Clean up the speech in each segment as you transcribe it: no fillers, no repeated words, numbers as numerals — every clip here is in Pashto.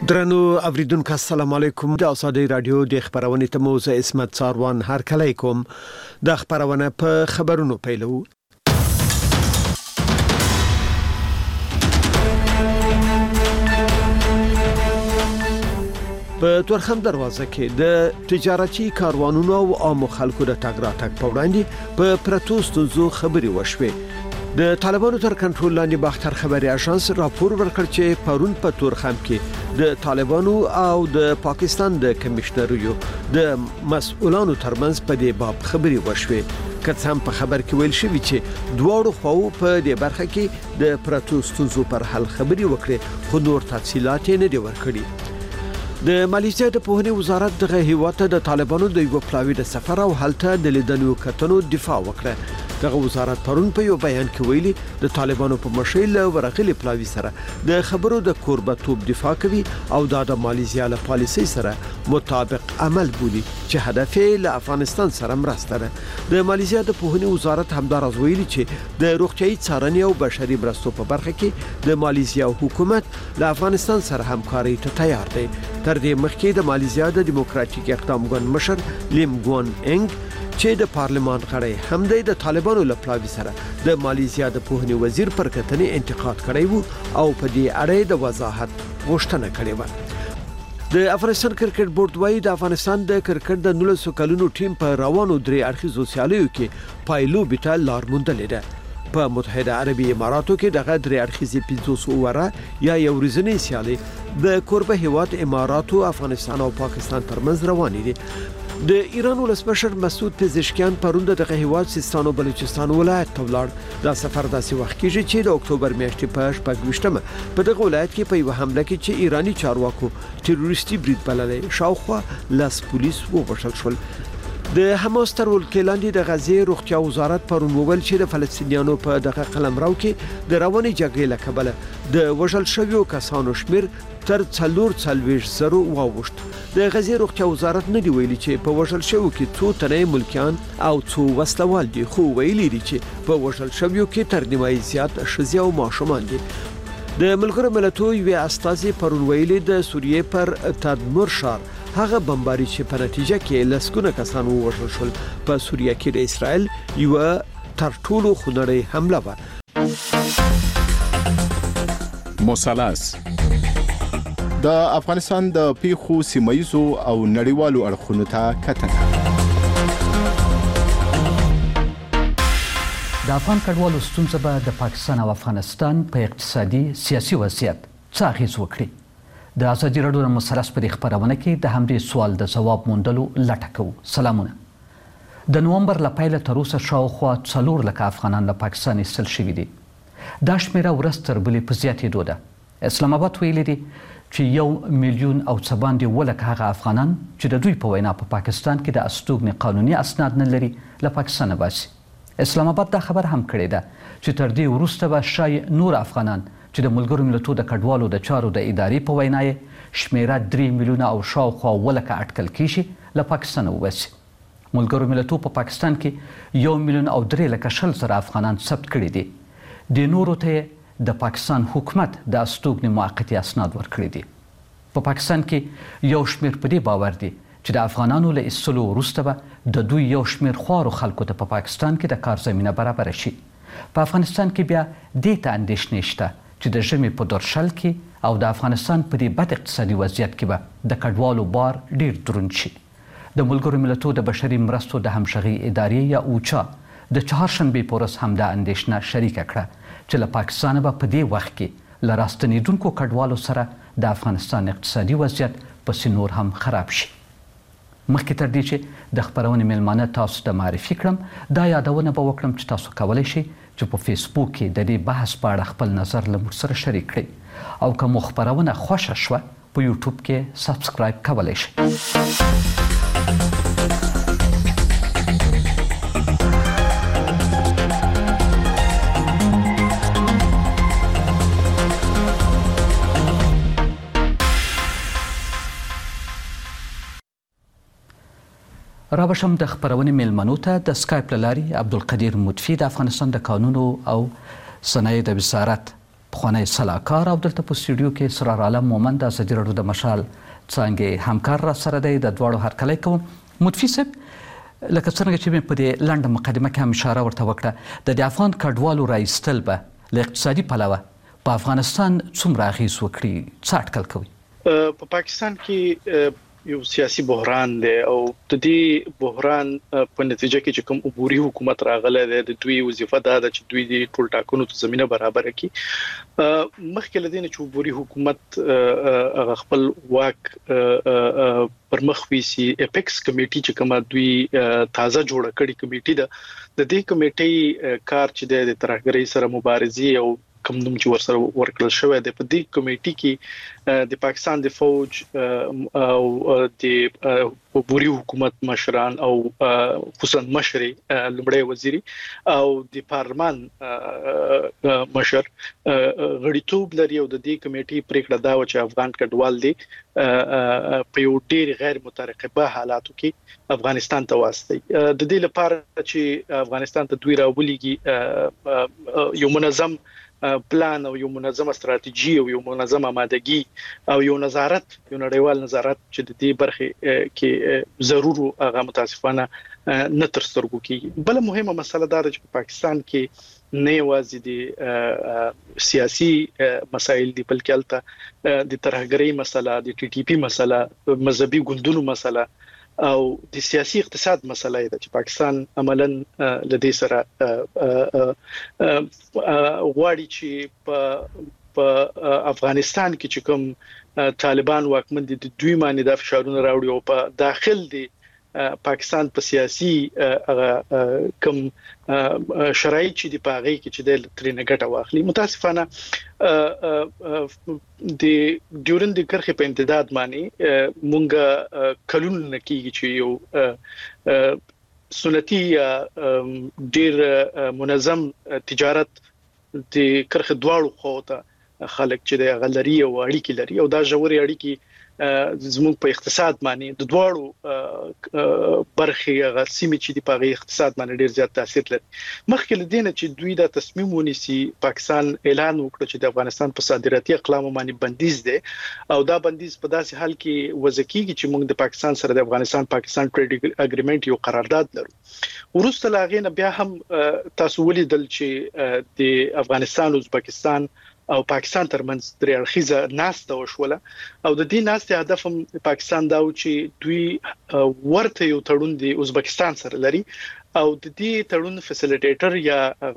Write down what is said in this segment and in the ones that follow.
درنو اوریدونکو السلام علیکم د ازادي رادیو د خبرونې ته موزه اسمت څاروان هر کله کوم د خبرونه په خبرونو پیلو. په تورخم دروازه کې د تجارتي کاروانونو او عام خلکو د تګ راتګ په وړاندې په پروتستونزو خبري وشوي. د طالبانو تر کنټرول لاندې باختر خبري اژانس راپور ورکړ چې پرون په تورخم کې د طالبانو او د پاکستان د کمشنریو د مسؤلانو ترمنځ په دې باب خبري وشوي. که هم په خبر کې ویل شوی چې دواړو خواو په دې برخه کې د پروتستونزو پر حل خبري وکړي، خو نور تفصيلات نه دي ورکړي. د مالیزیا د پوهنې وزارت دغه هیواد د طالبانو د یو پلاوی د سفر او هلته د لیدنو کتنو دفاع وکړه. دغه وزارت پرون په یو بیان کې ویلي د طالبانو په مشرۍ له ورغلي پلاوی سره د خبرو د کوربتوب دفاع کوي او د مالیزیا له پالیسۍ سره مطابق عمل بولي چې هدف یې له افغانستان سره مرسته ده. د مالیزیا د پوهنې وزارت همدارز ویلي چې د روغتيایي څارنې او بشري مرستو په برخه کې د مالیزیا حکومت له افغانستان سره همکاري ته تیار دی. تر دې مخکې د مالیزیا د دیموکراتیک اقدام ګوند مشر لیم ګوان انګ چې د پارلمان غړی هم د طالبانو له پلاوی سره د مالیزیا د پوهنې وزیر پر کتنې انتقاد کړی وو او په دې اړه د وضاحت غوښتنه کړې و. د افغانستان کرکټ بورډ وايي د افغانستان د کرکټ د 19 کلونو ټیم په روانو درې اړخیزو سیالیو کې پایلوبې ته لار موندلې ده. په متحده عربي اماراتو کې دغه درې اړخیزې 500 اوره یا یو ورځنی سیالي د کوربه هیواد اماراتو، افغانستان او پاکستان ترمنځ روانې دي. د ایران ولسمشر مسعود پزشکیان پرون دغه هیواد سیستان او بلوچستان ولایت ته ولاړ. دا سفر داسې وخت کېږي چې د اکتوبر میاشتې په 28مه په دغه ولایت کې په یو حمله کې چې ایرانی چارواکو تروریستي برید بللې شاوخوا لاس پولیس ووژل شول. د حماس تر ولکې لاندې د غزې روغتیا وزارت پرون وویل چې د فلسطینیانو په دغه قلمرو کې د رواني جګړې له کبله د وژل شویو کسانو شمیر تر 440,000 واوښت. د غزې روغتیا وزارت نه دی ویلي چې په وژل شویو کې څو تنه ملکیان او څو وسلوال دي، خو ویلي دي چې په وژل شویو کې تر نیمایي زیات ښځې او ماشومان دي. د ملګرو ملتونو یو استازي پرون ویلي د سوریې پر تدمر ښار هغه بمباري چې په نتیجه کې لسګونه کسان ووژل شول په سوریه کې د اسرائیل یو تر ټولو خونړۍ حمله و. مثلث د افغانستان د پیښو سیمایزو او نړیوالو اړخونو ته کتنه. د افغان کډوالو ستونزه به د پاکستان او افغانستان په اقتصادي سیاسي وضعیت څه اغیز وکړي؟ د ازادي رادیو مثلث په خبرونه کې د همدې سوال د جواب موندلو لټه کوو. سلامونه. د نومبر له پیله تر اوسه شاوخوا 4 لک افغانان له پاکستان ایستل شوي دي. دا شمیره ورځ تر بلې په زیاتېدو ده. اسلام آباد ویلي دي چې 1 میلیون او څه باندې ولک هغه افغانان چې د دوی په وینا په پاکستان کې د استوګنې قانوني اسناد نه لري له پاکستان باسي. اسلام آباد دا خبر هم کړی ده چې تر دې وروسته به شاید نور افغانان چې د ملګرو ملتونو د کډوالو د چارو د ادارې په وینا شمیره 3 میلیونه او شاوخوا ولکه اټکل کیږي له پاکستان وباسي. ملګرو ملتونو په پاکستان کې 1 میلیون او 3,00,000 افغانان ثبت کړي دي. د نورو ته د پاکستان حکومت د استوګنې موقتي اسناد ورکړي دي. په پاکستان کې یو شمیر په دې باور دي چې د افغانانو له ایستلو وروسته به د دوی یو شمیر خوارو خلکو ته په پاکستان کې د کار زمینه برابر شي. په افغانستان کې بیا دې ته اندېښنې شته چې د ژمي په دورشل کې او د افغانستان په دې بد اقتصادي وضعیت کې به د کډوالو بار ډیر دروند شي. د ملګرو ملتونو د بشري مرستو د همغږي ادارې یا اوچا د چهارشنبې په ورځ هم د اندېښنه شریکه کړه چې له پاکستان به په دې وخت کې له راستنېدونکو کډوالو سره د افغانستان اقتصادي وضعیت پسې نور هم خراب شي. مخکې تر دې چې د خبرونې میلمانه تاسو ته معرفي کړم، دا یادونه به وکړم چې تاسو کولی شئ چې په فیسبوک کې د دې بحث په اړه خپل نظر له موږ سره شریک کړئ او که مو خبرونه خوښه شوه په یوټیوب کې سبسکرایب کولی شئ. رابشم د خبرونې میلمنو ته د سکایپ له لارې عبدالقدیر مطفي د افغانستان د قانونو او صنایع د وزارت پخوانی سلاکار او دلته په سټوډیو کې اسرار عالم مومند د ازادي راډیو د مشال څانګې همکار را سره دی. د دواړو هرکلی کوم. مطفي صاحب، لکه څرنګه چې مې په دې لنډه مقدمه کې هم اشاره ورته وکړه، د افغان کډوالو رایستل به له اقتصادي پلوه په افغانستان څومره اغېز وکړي؟ څه اټکل کوي؟ په پاکستان کې یو سیاسي بحران دی او د دې بحران په نتیجه کې چې کوم عبوري حکومت راغله د دوی وظیفه دا ده چې دوی د ټول ټاکنو ته زمينه برابر کړي. مخکې لدې نه چې عبوري حکومت خپل واک پر مخ ویسي، اپیکس کمیټي چې کومه دوی تازه جوړه کړي کمیټي ده، د دې کمیټي کار چې د ترهګرۍ سره مبارزه او کوم نوم چې ورسره ورکړل شوی دی، په دې کمیټي کې د پاکستان د فوج او د عبوري حکومت مشران او خصوصا مشر لومړی وزیر او د پارلمان مشر غړیتوب لري او د دې کمیټي پریکړه دا و چې افغان کډوال دي په یو ډیر غیر مترقبه حالاتو کې افغانستان ته واستي. د دې لپاره چې افغانستان ته دوی راولېږي یو منظم پلان او یو منظمه استراتیژي او یو منظمه آمادګي او یو نظارت، یو نړیوال نظارت چې د دې برخه کې ضرور هغه متاسفانه نه تر سترګو کېږي. بل مهمه مسله دا ده چې په پاکستان کې نه یوازې د سیاسي مسایل دي، بلکې البته د ترهګرۍ مسله، د ټي ټي پی مسله، مذهبي ګوندونو مسله او د سیاسي اقتصاد مسله ده چې پاکستان عملاً لدې سره غواړي چې په افغانستان کې چې کوم طالبان واکمن دي دوی باندې د فشارونو راوړي او په داخل دي پاکستان په سیاسي کوم شرایط چې د پاغي کې چې د ترینه ګټه واخلي. متاسفانه د ډیورند کرخه په امتداد باندې مونږه کلون نکیږي چې یو سنتي ډیر منظم تجارت د کرخه دواړو خواته خلک چې د غلري او اړیکې لري او دا ژورې اړیکې زموږ په اقتصاد باندې د دواړو برخې غسیمه چې د پاغي اقتصاد باندې ډیر زیات تاثیر لري. مخکې لدینه چې دوی دا تصمیم ونیسي، پاکستان اعلان وکړ چې د افغانستان په صادراتي اقلام باندې بندیز دی او دا بندیز په داسې حال کې وځکیږي چې موږ د پاکستان سره د افغانستان ټریډ اګریمنت یو قرارداد لرو. ورسته لاغې نه بیا هم تاسو ولیدل چې د افغانستان او ازبکستان او پاکستان ترمنځ درې اړخیزه ناسته وشوله او د دې ناسته هدف هم پاکستان دا و چې دوی ورته یو تړون د ازبکستان سره لري او د دې تړون فیسیلیټیټر یا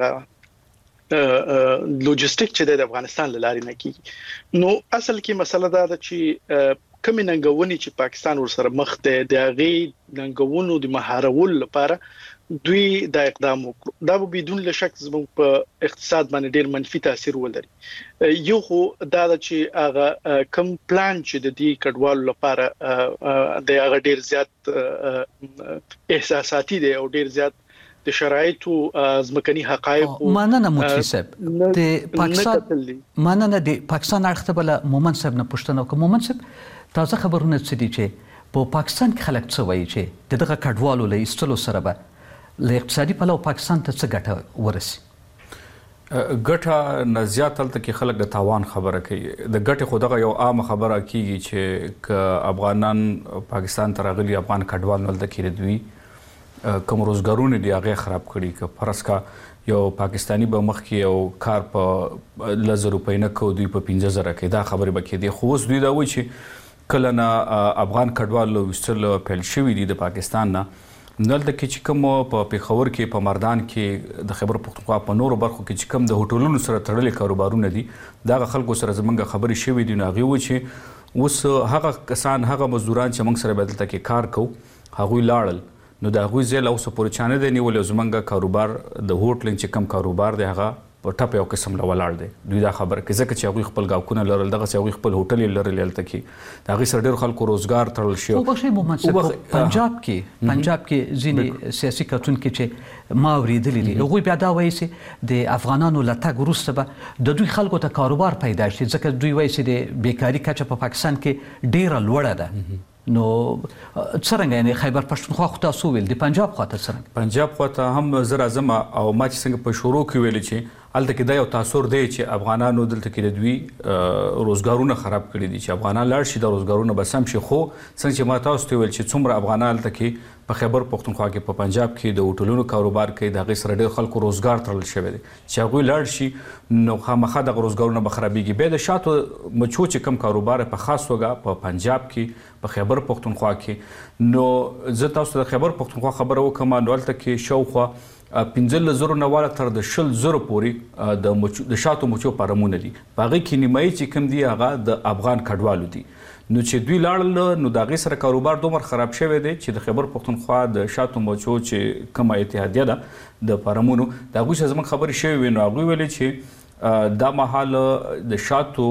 لوجستیک چې د افغانستان لاري نه کیږي. نو اصل کې مسله دا ده چې کوم ننګونی چې پاکستان ورسره مخ ته د غي ننګونو د مهارول لپاره دوی دا اقدام وکړ. دا به بدون لشک زموږ په اقتصاد باندې ډیر منفي تاثیر ولري. یو خو دا چې هغه کم پلان چې د دې کډوالو لپاره د هغه ډیر زیات احساساتي دی او ډیر زیات د شرایطو ځمکني حقایق مننه مطفي صاحب د پاکستان مننه د پاکستان اړخته بل مومن صاحب نه پوښتنه وکړه. مومن صاحب تازه خبرونه څه دي چې په پاکستان کې خلک څه وایي چې دغه کډوالو له ایستلو سره به له اقتصادي پلوه پاکستان ته څه ګټه ورسي؟ ګټه نه زیات هلته کې خلک د تاوان خبره کوي. د ګټې خو دغه یو عامه خبره کیږي چې که افغانان پاکستان ته راغلي افغان کډوال هلته کې دوی کوم روزګارونه دي هغه خراب کړي. که فرض کا یو پاکستانی به مخکې یو کار په 1000 روپۍ نه کو دوی په 15000 کې دا خبره به کېدی. خو اوس دوی دا وایي چې کله نه افغان کډوال وستل پیل شوي دي د پاکستان نه دلته کې چې کوم په پیښور کې په مردان کې د خیبر پختونخوا په نورو برخو کې چې کوم د هوټلونو سره تړلي کاروبارونه دي دا خلکو سره زمونږ خبرې شوي دي. نو هغوی وایي چې اوس هغه کسان هغه مزدوران چې موږ سره به دلته کې کار کوو هغوی لاړل نو د هغوی ځای له اوسه پورې چا نه دی نیولی. زمونږ کاروبار د هوټلینګ چې کوم کاروبار دی هغه په ټپ یو قسم له ولاړ دی. دوی دا خبره کوي ځکه چې هغوی خپل ګاوکونه لرل، دغسې هغوی خپل هوټل یې لرل هلته کې د هغوی سره ډېرو خلکو روزګار تړل شوی. وبخښئ محمد صاحب، پنجاب کې ځینې سیاسي کتونکي چې ما اورېدلي دي هغوی بیا دا وایي چې د افغانانو له تګ وروسته به د دوی خلکو ته کاروبار پیدا شي ځکه دوی وایي چې د بیکاري کچه په پاکستان کې ډېره لوړه ده. نو څرنګه یعنی خیبر پښتونخوا خو تاسو ویل د پنجاب خواته څرنګه؟ پنجاب خواته هم زه راځم او ما چې څنګه په شروع کې ویلې چې الته کې دا یو تاثیر دی چې افغانانو دلته کې د دوی روزګارونه خراب کړي دي چې افغانان لاړ شي د روزګارونه به سم شي خو څنګه چې ما تاسو ته ویل چې څومره افغانان الته کې په خیبر پختونخوا کې په پنجاب کې د هوټلونو کاروبار کوي د هغې سره ډېر خلکو روزګار تړل شوی دی چې هغوی لاړ شي نو خامخا دغه روزګارونه به خرابېږي بیا د شاتو مچو چې کم کاروبار په خاص توګه په پنجاب کې په خیبر پختونخوا کې نو زه تاسو د خیبر پختونخوا خبره وکړم نو هلته کې شاوخوا 15,000 نه والا تر د 20,000 پورې د شاتو مچو فارمونه دي په هغې کې نیمایي چې کوم دي هغه د افغان کډوالو دي نو چې دوی لاړل نو د هغې سره کاروبار دومره خراب شوی دی چې د خیبر پختونخوا د شاتو مچو چې کومه اتحادیه ده د فارمونو د هغوی سره زموږ خبرې شوې وې نو هغوی ویلې چې دا مهال د شاتو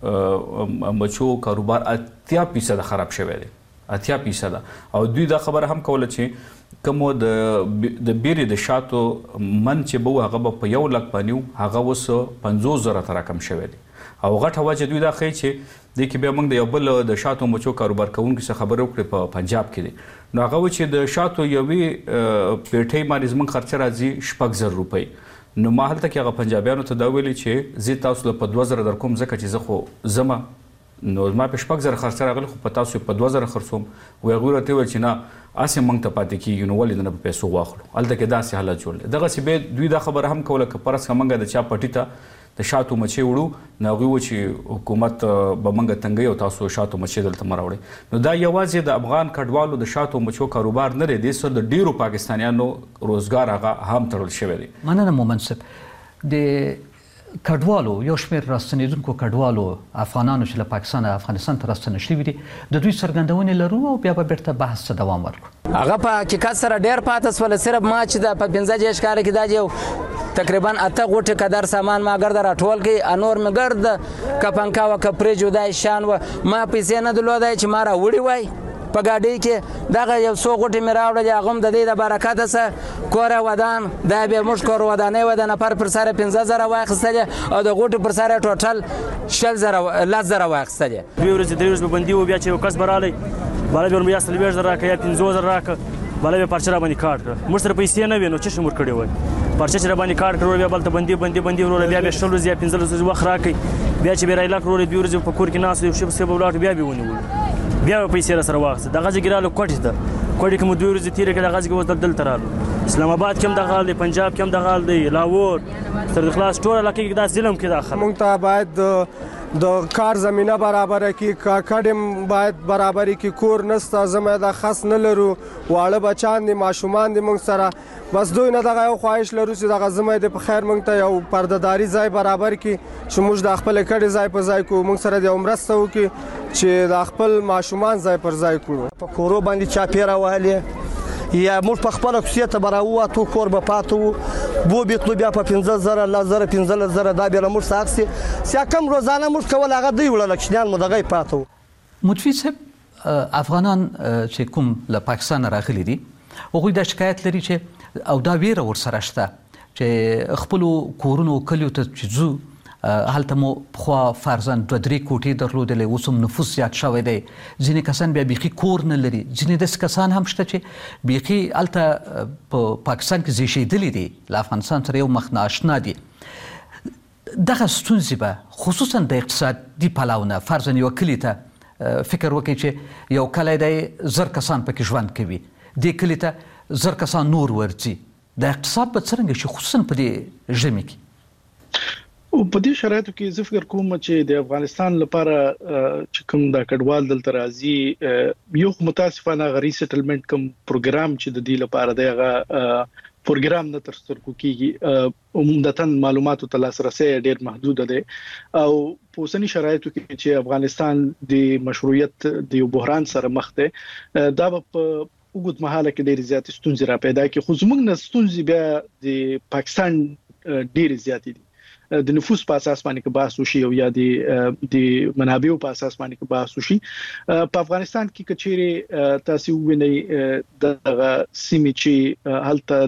مچو کاروبار 80% خراب شوی دی 80% او دوی دا خبره هم کوله چې کوم د بیرې د شاتو من چې به هغه به په 1 لک باندې هغه اوس 50,000 ته راکم شوی دی او غټه وجه دوی دا ښیي چې دې کې بیا موږ د یو بل د شاتو مچو کاروبار کوونکي څخه خبرې وکړې په پنجاب کې دی نو هغه و چې د شاتو یوې پیټۍ باندې زموږ خرچه راځي 6,000 روپۍ نو ما هلته کې هغه پنجابیانو ته دا ویلي چې زه تاسو له په 2,000 درکوم ځکه چې زه خو ځمه نو ما په 6,000 خرڅه راغلی خو په تاسو په 2,000 خرڅوم وایي هغوی راته وویل چې نه هسې موږ ته پاتې کېږي نو ولې نه په پیسو واخلو هلته کې داسې حالت جوړ دی دغسې بیا دوی دا خبره هم کوله که فرض کړه موږ د چا پټي ته د شاتو مچۍ وړو نو هغوی و چې حکومت به موږ تنګوي او تاسو شاتو مچۍ دلته مه راوړئ نو دا یوازې د افغان کډوالو د شاتو مچو کاروبار نه دی دې سره د ډېرو پاکستانیانو روزګار هغه هم تړل شوی دی مننه مومن صاحب د کډوالو یو شمېر راستنېدونکو کډوالو افغانانو چې له پاکستان افغانستان ته راستنه شوي دي د دوی څرګندونې لرو او بیا به بیرته بحث ته دوام ورکړو هغه په حقیقت سره ډېر پاته شول صرف ما چې د په 15 کال کې دا یو تقریبا 8 غوټه قدر سامان ما ګرد راټول کې انور مې ګرد کپنکا و کپرې جوړای شان و ما پیسې نه درلودای چې ما را وړي وای په ګاډۍ کې دغه یو څو غوټې مې راوړلې هغه هم د دې د برکته څه کوره ودان دا بیا موږ کور ودانۍ و د نفر پر سره 15,000 واخیستلې او د غوټې پر سره ټوټل 10,000 واخیستلې 2 ورځې 3 ورځې به بندي و بیا چې یو کس به رالی بالا به ورمې یا 40,000 راکړه یا 50,000 راکړه بالا به پرچه راباندې کاټ کړه موږ سره پیسې نه وې نو څه شي موږ کړی وای پرچه چې راباندې کاټ کړه بیا بلته بندي وروره بیا 20 ورځې یا 15 ورځې وخت راکړئ بیا چې بیا رایلاک وروره 2 ورځې په کور کې ناست یو شی به ولاړ بیا به ونیولو بیا به پیسې را سره واخیسته دغه ځای کې رالو کوټې ته کوټې کې مو 2 ورځې تېرې کړې دغه ځای کې اوس دلته رالو اسلام آباد کې هم دغه حال دی پنجاب کې هم دغه حال دی لاهور تر خلاص ټول علاقې کې دا ظلم کې داخل موږ ته باید د کار زمینه برابره کړي کډم باید برابرې کړي کور نسته زموږ د خاص نه لرو واړه بچان دي ماشومان دي موږ سره بس دوی نه دغه یو خواهش لرو چې دغه زموږ د په خیر موږ ته یو پردهداري ځای برابر کړي چې موږ د خپل کډې ځای په ځای کو موږ سره د مرسته وکړي چې د خپل ماشومان ځای پر ځای کړو په کورو باندې چاپیره والي یا موږ په خپل کوڅه ته براووتو کور به پاتو بو بیتلو بیا په 15,000 لزر 15,000 دا بیا موږ ساخسي سیا کم روزانه موږ کول هغه دی وړل کښنان مو دغه پاتو متفی صاحب افغانان چې کوم له پاکستان راغلي دي هغوی دا شکایت لري چې او دا ویره ورسره شته چې خپل کورونو کلیو ته چې ځو هلته مو پخوا فرضاً 2-3 کوټې درلودلې اوس هم نفوس زیات شوی دی ځینې کسان بیا بیخي کور نه لري ځینې داسې کسان هم شته چې بیخي هلته په پاکستان کې زیږېدلي دي له افغانستان سره یو مخ ناشنا دي دغه ستونزې به خصوصا د اقتصادي پلوه نه فرضاً یو کلي ته فکر وکړئ چې یو کلی دی 1000 کسان پکې ژوند کوي دې کلي ته 1000 کسان نور ورځي د اقتصاد به څرنګه شي خصوصا په دې ژمي کې او په دې شرایطو کې زه فکر کوم چې د افغانستان لپاره چې کوم د کډوال دلته راځي یو متاسفانه غری سټلمنټ کوم پروګرام چې د دې لپاره دغه پروګرام نه تر سترګو کیږي عموماً معلوماتو ته لاسرسي ډېر محدود دی او په اوسنی شرایطو کې چې افغانستان د مشروعیت د یو بحران سره مخ دی دا په وګړو مهاله کې ډېر زیات ستونزې را پیدا کړي خو زموږ نه ستونزې بیا د پاکستان ډېر زیات دي د نفوس په اساس باندې کې بحث وشي او یا د منابعو په اساس باندې کې بحث وشي په افغانستان کې کچېره تاسو وینئ د سیمې چې هلته د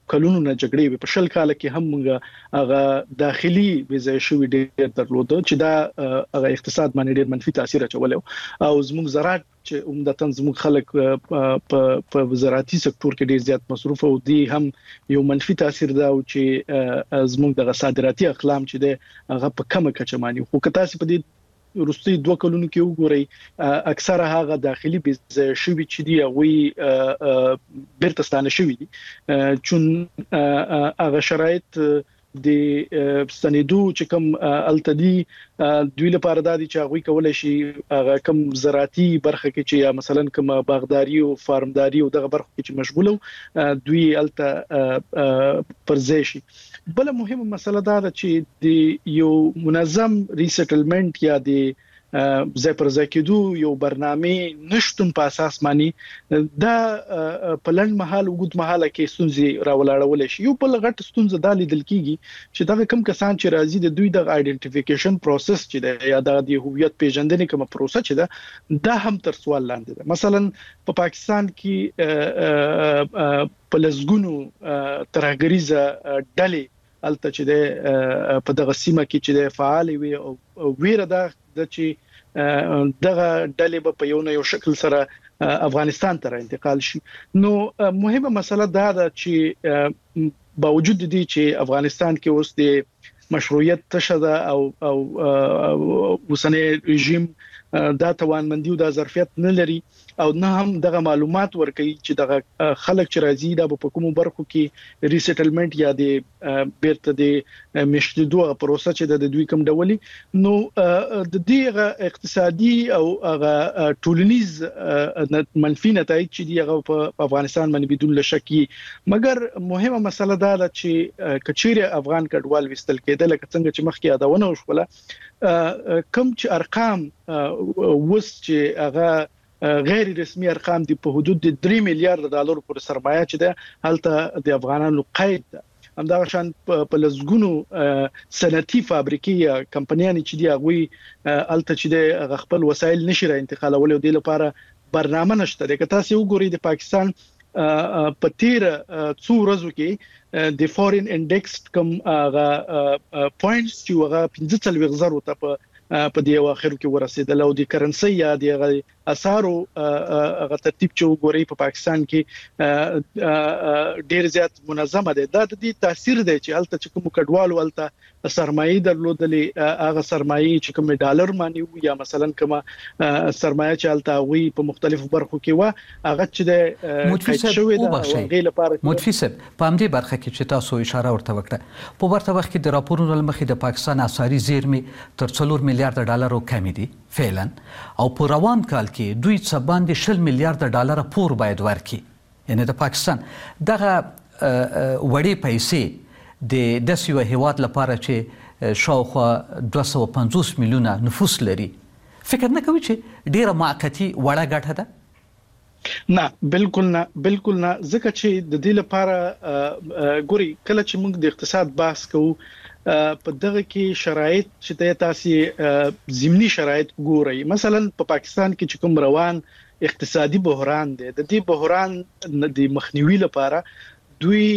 کلونو نه جګړې وي په شل کال کې هم موږ هغه داخلي ویزه شوی ډېر درلود چې دا هغه اقتصاد باندې ډېر منفي تاثیر اچولی او زموږ زراعت چې عمدتاً زموږ خلک په زراعتي سکتور کې ډېر زیات مصروف او دی هم یو منفي تاثیر دا او چې زموږ د صادراتي اقلام چې د هغه په کمه کچه باندې خو که تاسو په دې وروستي 2 کلونو کې وګورئ اکثره هغه داخلي ویزه شوی چې دی هغه بیرته ستانه شوی دي چون هغه شرایط د سندو چې کوم التدی دوی لپاره د چې هغه کولای شي هغه کوم زراعتي برخه کې چې یا مثلا کوم باغداري او فارمداري او دغه برخه کې چې مشغوله دوی الته پرځای شي بل مهمه مسله دا ده چې د یو منظم ریسټلمنت یا د ځای پر ځای کېدو یو برنامه نشټون په اساس باندې دا په لنډ مهال وګد مهاله کې ستونزې راولاړول شي یو بل غټ ستونزه د لیدل کیږي چې دا کم کسان چې راځي د دوی د آیډنټیفیکیشن پروسس چې دا یا د هویت پیژندنې کوم پروسه چې دا هم تر سوال لاندې ده مثلا په پاکستان کې په لزګونو ترهګریزه ډلې الته چې د په دغه سیمه کې چې د فعال وي او ویره ده چې دغه ډلې په یو شکل سره افغانستان ته انتقال شي نو مهمه مسله دا ده چې باوجود دي چې افغانستان کې اوس د مشروعیت تشده او وسنه رژیم دا توانمندي او د ظرفیت نه لري او نه هم دغه معلومات ورکړي چې دغه خلک چې راځي د په کومو برخو کې ریسټلمنت یا د بیرته د مشتدو پروسه چې د دوی کوم ډولي نو د دې اقتصادي او هغه ټولنیز منفي نتایج چې دی هغه په افغانستان باندې بدون شک مګر مهمه مسله دا ده چې کچيره افغان کډوال وستل کېدل لکه څنګه چې مخکې یادونه وشوله کم چې ارقام وس چې هغه غیر رسمي ارقام دي په حدود د 3 میلیارډ ډالر پر سرمایه چې ده هلته د افغانانو قید ده همدا شان په لزګونو صنعتي فابریکې یا کمپنیانې چې دی هغه هلته چې د خپل وسایل نشي را انتقالول او د لپاره برنامه نشته ده که تاسو وګورئ د پاکستان په تیر څو ورځو کې د فورین انډیکس کوم هغه پوینټس چې هغه 15,000 ته په دې اواخرو کې ورسېدل او د کرنسي یا د اسعارو هغه ترتیب چې وګورئ په پاکستان کې ډیر زیات منظمه ده دا د تاثیر دی چې الته چې کوم کډوالو الته سرمایه درلودلې هغه سرمایه چې کوم ډالر مانی یا مثلا کوم سرمایه چې الته وي په مختلفو برخو کې و هغه چې د قید شوی ده غیر لپاره متفسر په همدې برخه کې چې تاسو اشاره ورته وکړه په ورته وخت کې د راپورونو لمخې د پاکستان اسعاري زیرمې تر 4 میلیارډ ډالر کم دي فعلا او په روان کال کې دوی څه باندې 10 میلیارډ ډالر پور باید ورکړي یعنی د پاکستان دغه وړې پیسې د داسې هیواد لپاره چې شاوخوا 250 میلیونه نفوس لري فکر نه کوي چې ډیره معقتی وړه ګټه ده نه بالکل نه ځکه چې د دې لپاره ګوري کله چې موږ د اقتصاد بحث کوو په دغه کې شرایط چې تاسو ضمني شرایط ګورئ مثلا په پاکستان کې چې کوم روان اقتصادي بحران دی د دې بحران د مخنیوي لپاره دوی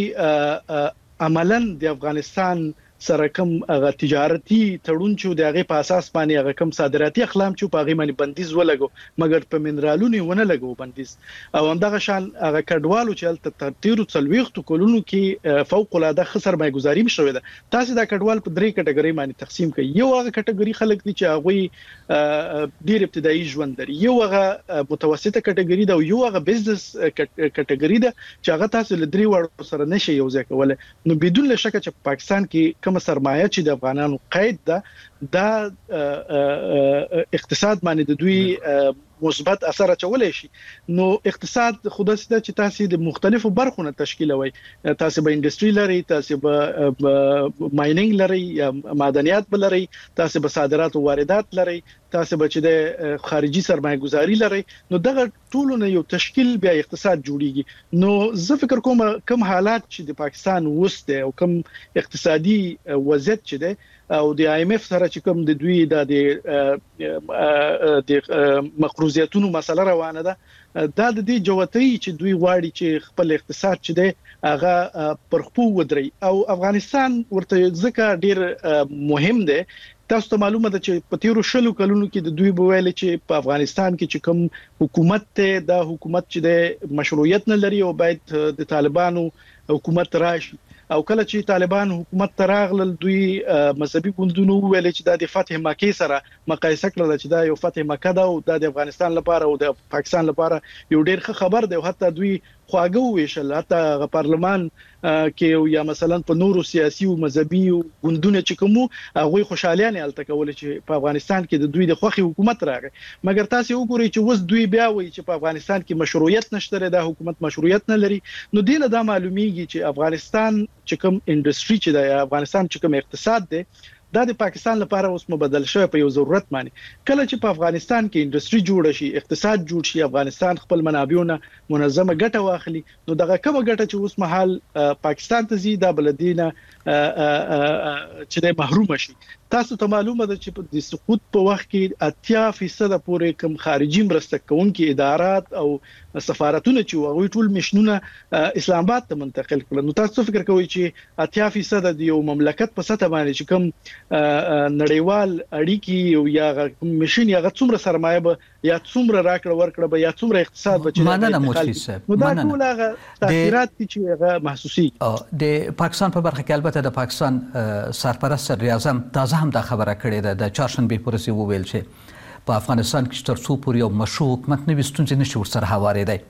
عملاً د افغانستان سره کوم هغه تجارتي تړون چې د هغه په اساس باندې هغه کوم صادراتي اقلام چې په هغه باندې بندیز ولګو مګر په منرالونو ونه لګو بندیز او همدغه شان هغه کډوالو چې تل تیرو څلويختو کولونو کې فوق العاده خسر مایګزاري مشوي ده تاسو دا کډوال په 3 کټګوري باندې تقسیم کړئ یو هغه کټګوري خلک دي چې هغه ډیر ابتدایي ژوند لري یو هغه متوسطه کټګوري ده او یو هغه بزنس کټګوري ده چې هغه تاسو له 3 وړو سره نشي یو ځای کولای نو بدون شک چې پاکستان کې کوم سرمایه چې د افغانانو قید ده دا اقتصاد باندې د دوی مثبت اثر اچولای شي نو اقتصاد خودسته چې تاسو د مختلفو برخو نه تشکیلوي تاسو به انډستری لري تاسو به مایننګ لري یا معدنیات لري تاسو به صادرات او واردات لري تاسو به چې د خارجي سرمایه گذاري لري نو دغه ټول نه یو تشکیل بیا اقتصاد جوړیږي نو زه فکر کوم حالات چې د پاکستان وسته او کوم اقتصادي وضعیت چې ده او د IMF سره چې کوم د دوی د مقروضیتونو مسله روانه ده دا د دې جوړتۍ چې دوی غواړي چې خپل اقتصاد چې دی هغه پر خپل ودري او افغانستان ورته ځکه ډیر مهم دی. تاسو ته معلومه ده چې په تیرو 20 کلونو کې د دوی بویل چې په افغانستان کې چې کوم حکومت ته د حکومت چې د مشروعیت نه لري او باید د طالبانو حکومت راشي او کله چې طالبان حکومت تراغل دوی مذهبي ګوندونو ویل چې د فتح مکه سره مقایسه کړل چې دا یو فتح مکه ده او د افغانستان لپاره او د پاکستان لپاره یو ډیر ښه خبر دی او حتی دوی خواږه ویشل حتی پارلمان کې یا مثلا په نورو سیاسي او مذهبي ګوندونو چې کوم هغه خوشالیانه الته کول چې په افغانستان کې د دوی د خوخي حکومت راغی مګر تاسو وګورئ چې وس دوی بیا وایي چې په افغانستان کې مشروعیت نشته د حکومت مشروعیت نه لري نو دینه دا معلومیږي چې افغانستان چې کوم انډستری چې د افغانستان چې کوم اقتصاد دی دا د پاکستان لپاره اوس مبدل شوی په یو ضرورت معنی کله چې په افغانستان کې انډستری جوړ شي اقتصاد جوړ شي افغانستان خپل منابعونه منظمه ګټه واخلي نو دغه کومه ګټه چې اوس مهال پاکستان ته زی د بلدینه چې د محروم شي تاسو ته معلومه ده چې د سقوط په وخت کې 80% پورې کم خارجي مرسته کوونکي ادارات او سفارتونه چې هغه ټول مشنونه اسلام آباد ته منتقل کړل نو تاسو فکر کوئ چې 80% د یو مملکت په سطح باندې چې کوم نړیوال اړیکی او یا مشن یا څومره سرمایه به یا څومره راکړه ورکړه به یا څومره اقتصاد به چې مننه مفتی صاحب دا ټول هغه تاثیرات چې هغه محسوسي د پاکستان په برخه کې البته د پاکستان سرپرست صدر اعظم تازه هم دا خبره کړې ده د چهارشنبه پورې وویل چې په افغانستان کې تر څو پورې یو مشروع حکومت نه وستونځي نشي ورسره هواري دی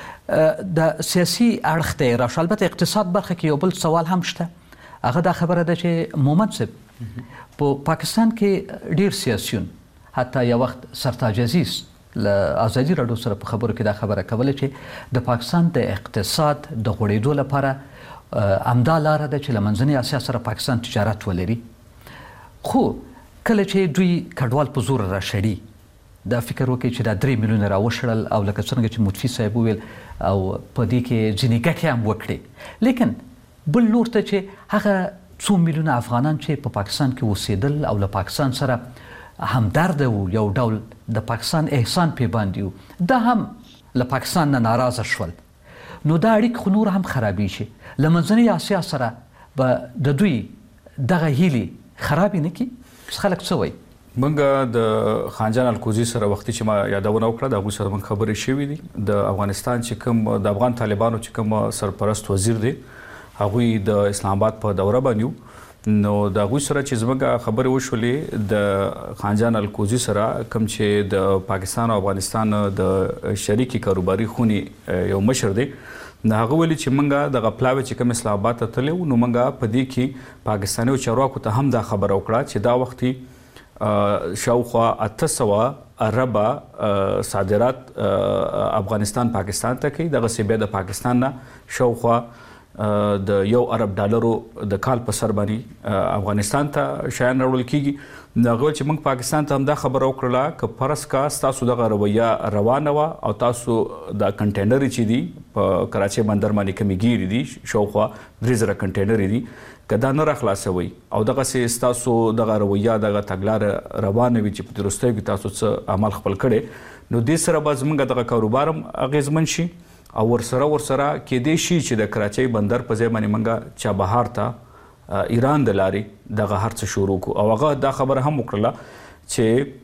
د سیاسي اړخ ته راشه البته اقتصاد برخه کې یو بل سوال هم شته هغه دا خبره ده چې محمد صاحب په پاکستان کې ډیر سیاسيون حتی یو وخت سرتاج عزیز له ازادي راډیو سره په خبرو کې دا خبره کوله چې د پاکستان د اقتصاد د غوړېدو لپاره امدا لاره ده چې لمنځنۍ اسیا سره پاکستان تجارت ولري خو کله چې دوی کډوال په زور راشړي دا فکر وکړي چې دا 3 میلیونه راوشړل او لکه څنګه چې متفی صاحب ویل او په دې کې ځینې ګټې هم وکړي لیکن بل لور ته چې هغه 2 میلیونه افغانان چې په پاکستان کې اوسېدل او له پاکستان سره همدرد وو یو ډول د پاکستان احسان پی باندې دا هم له پاکستان نه ناراضه شول نو دا اړیک خو نور هم خرابې شي لمنځنۍ اسیا سره به د دوی دغه هیلي خرابې نه کی خلک څه وایي منګه د خانجان الکوزي سره وختي چې ما یادونه وکړه د هغه سره من خبرې شوې دي د افغانستان چې کوم د افغان طالبانو چې کوم سرپرست وزیر دی هغه د اسلام آباد په دوره باندې نو دا غوښ سره چې زموږه خبرې وشولې د خانجان الکوزي سره کوم چې د پاکستان او افغانستان د شریکي کاروباري خونی یو مشر دی نه هغه ویلي چې منګه د غپلاوي چې کوم اسلام آباد ته تلو نو منګه په دې کې پاکستاني چارواکو ته هم دا خبر وکړه چې دا وختي شاوخوا 800 اربا صادرات افغانستان پاکستان ته کوي دغه سبب د پاکستان نه شاوخوا د $1 ارب د کال په سر باندې افغانستان ته شایان راوړل کیږي دغه چې موږ پاکستان ته هم دا خبر وکړه ک فرض کا تاسو دغه رویه روانه وا او تاسو د کنټینر چې دي په کراچي بندر باندې کمیږي دي شاوخوا 3000 کنټینر دي کدا نه راخلاصوي او دغه سي تاسو دغه رویه دغه تګلار روانه وي چې په درسته کې تاسو څه عمل خپل کړي نو د سره باز موږ دغه کاروبارم اغیزمن شي او ورسره کې دې شي چې د کراچۍ بندر په ځای باندې منګه چا بهار ته ایران د لاري دغه هرڅ شروع کو او هغه دا خبره هم وکړه چې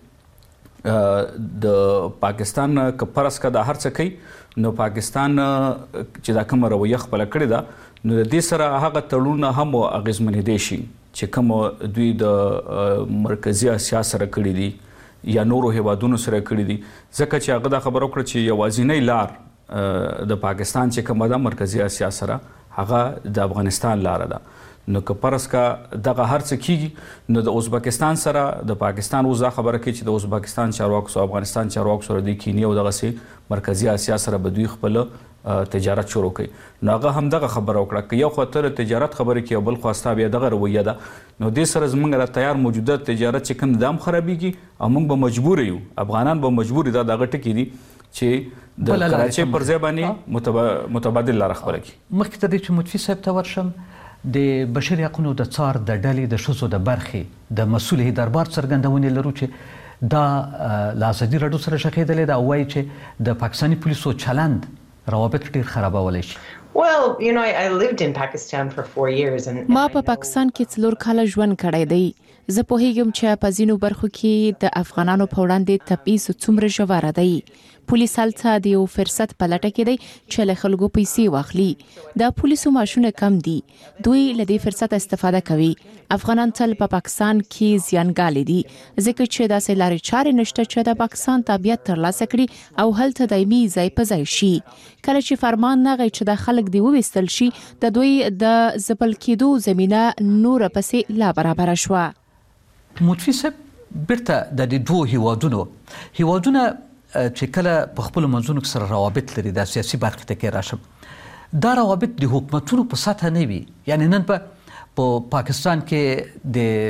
د پاکستان کفرس کا د هرڅ کوي نو پاکستان چې دا کوم رویه خپل کړی دا نو د دې سره هغه تړون هم اغیزمن دي شي چې کوم دوی د مرکزی اسیا سره کړی دي یا نورو هیوادونو سره کړی دي ځکه چې هغه دا خبر وکړه چې یوازینی لار د پاکستان چې کومه د مرکزی اسیا سره هغه د افغانستان لار ده نو که پرس کا دغه هرڅ کیږي نو د ازبکستان سره د پاکستان وزا خبره کوي چې د ازبکستان چارواکو او افغانستان چارواکو سره د کینیا او دغه سي مرکزی اسیا سره به دوی خپل تجارت شروع کړي نو هغه هم دغه خبره وکړه چې یو خاطر تجارت خبره کوي بل خواسته بیا دغه رویه ده نو د سره زمونږ را تیار موجوده تجارت چې کوم دام خرابيږي او موږ به مجبور یو افغانان به مجبور دي دغه ټکی دي چې د کراچۍ پر ځای باندې متبادل لار خبره کوي مخکې ته چې متفی صاحب ته ورشم د بشري حقوقو د څار د ډلې د ښځو د برخې د مسؤل دربار څرګندونې لرو چې دا له ازادي راډیو سره شخېدلې ده او وایي چې د پاکستاني پولیسو چلند روابط ډېر خرابولی شي. Well, you know, I lived in Pakistan for 4 years and ما په پاکستان کې 4 کاله ژوند کړی دی. زه پوهیږم چې په ځینو برخو کې د افغانانو په وړاندې تبعیض څومره ژور دی. پولیس هلته د یو فرصت په لټه کې دی چې له خلکو پیسې واخلي. د پولیسو ماشونه کم دي. دوی له دې فرصت استفاده کوي. افغانان تل په پاکستان کې زیانګالي دي ځکه چې داسې لارې چارې نشته چې د پاکستان تابعیت ترلاسه کړي او هلته دایمي ځای په ځای شي. کله چې فرمان نغی چې د خلک دی وویستل شي د دوی د ځپل کېدو زمينه نور پسې لا برابر شوه. متفي صاحب بیرته د دې دوه هیوادونه چې کله په خپل منځونو کې سره روابط لري د سیاسي برخې ته کې راشم دا روابط د حکومتونو په سطح نه وي. یعنی نن په پاکستان کې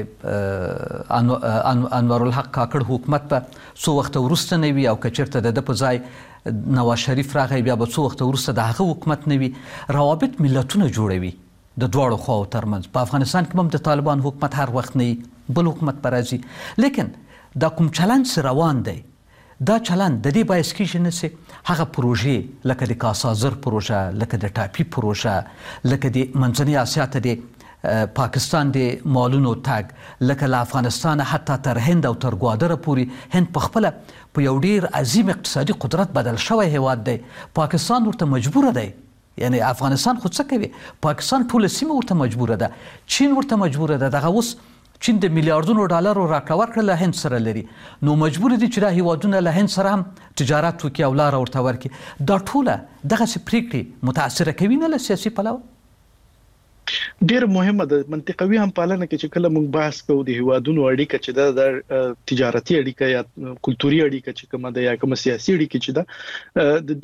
د انور الحق کاکړ حکومت په څو وخت ورسته نه وي او کچرته د په ځای نواز شریف راغی بیا به څو وخت ورسته د هغه حکومت نه وي. روابط ملتونه جوړوي د دواړو خواو ترمنځ. په افغانستان کې هم د طالبان حکومت هر وخت نه بل حکومت پر راځي. لیکن دا کوم چلند روان دی دا چلند د دې باعث کېږي نه هغه پروژې لکه د کاسازر پروژه لکه د ټاپي پروژه لکه د منځنۍ اسیا ته د پاکستان د مالونو تګ لکه له افغانستان حتی تر هند او تر ګوادره پورې هند په خپل په یو ډیر عظیم اقتصادي قدرت بدل شوی هیواد دی. پاکستان ورته مجبور دی. یعنی افغانستان خود څه کوي پاکستان ټول سیمه ورته مجبور ده. چین ورته مجبور ده. دغه اوس چین د میلیارډونو ډالرو راکړه ورکړه له هند سره لري نو مجبور دي چې دا هیوادونه له هند سره هم تجارت وکړي او لار ورته ورکړي. دا ټوله دغسې پریکړې متاثره کوي نه له سیاسي پلوه. ډیر مهمه ده منطقوي هم پالنه کې چې کله موږ بحث کوو د هیوادونو اړیکه چې د تجارتي اړیکه یا کلتوري اړیکه چې کومه ده یا کومه سیاسي اړیکه چې ده د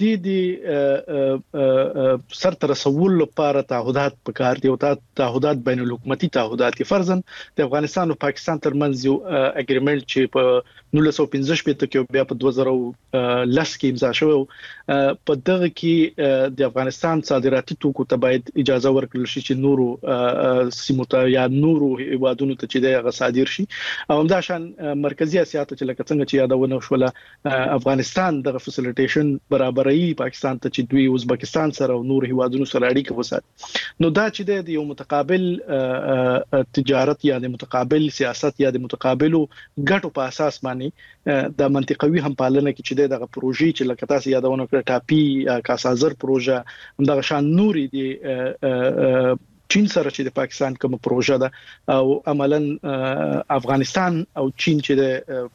دې د سر تر رسول لپاره تعهدات پکار دي او تعهدات بین الحکومتي تعهدات فرضاً د افغانستان او پاکستان ترمنځ یو اګریمنت چې په 1915 کې بیا په 2010 کې امضا شوی په دغه کې د افغانستان صادراتي توکو ته باید اجازه ورکړل شي چې نورو سیمو ته یا نورو هیوادونو ته چې دغه صادر شي او همدا شان مرکزی اسیا ته چې لکه څنګه چې یادونه شوله افغانستان د فیسیلیټیشن برابرۍ پاکستان ته چې دوی ازبکستان سره او نور هیوادونو سره اړیکه وساتي نو دا چې د یو متقابل تجارت یا د متقابل سیاست یا د متقابلو ګټو په اساس باندې د منطقوي هم پالنه کې چې دغه پروژې چې لکه تاسو یادونه کړې ټاپي کاسازر پروژه همدغه شان نوري دي چین سره چې د پاکستان کوم پروژه ده او عملاً افغانستان او چین چې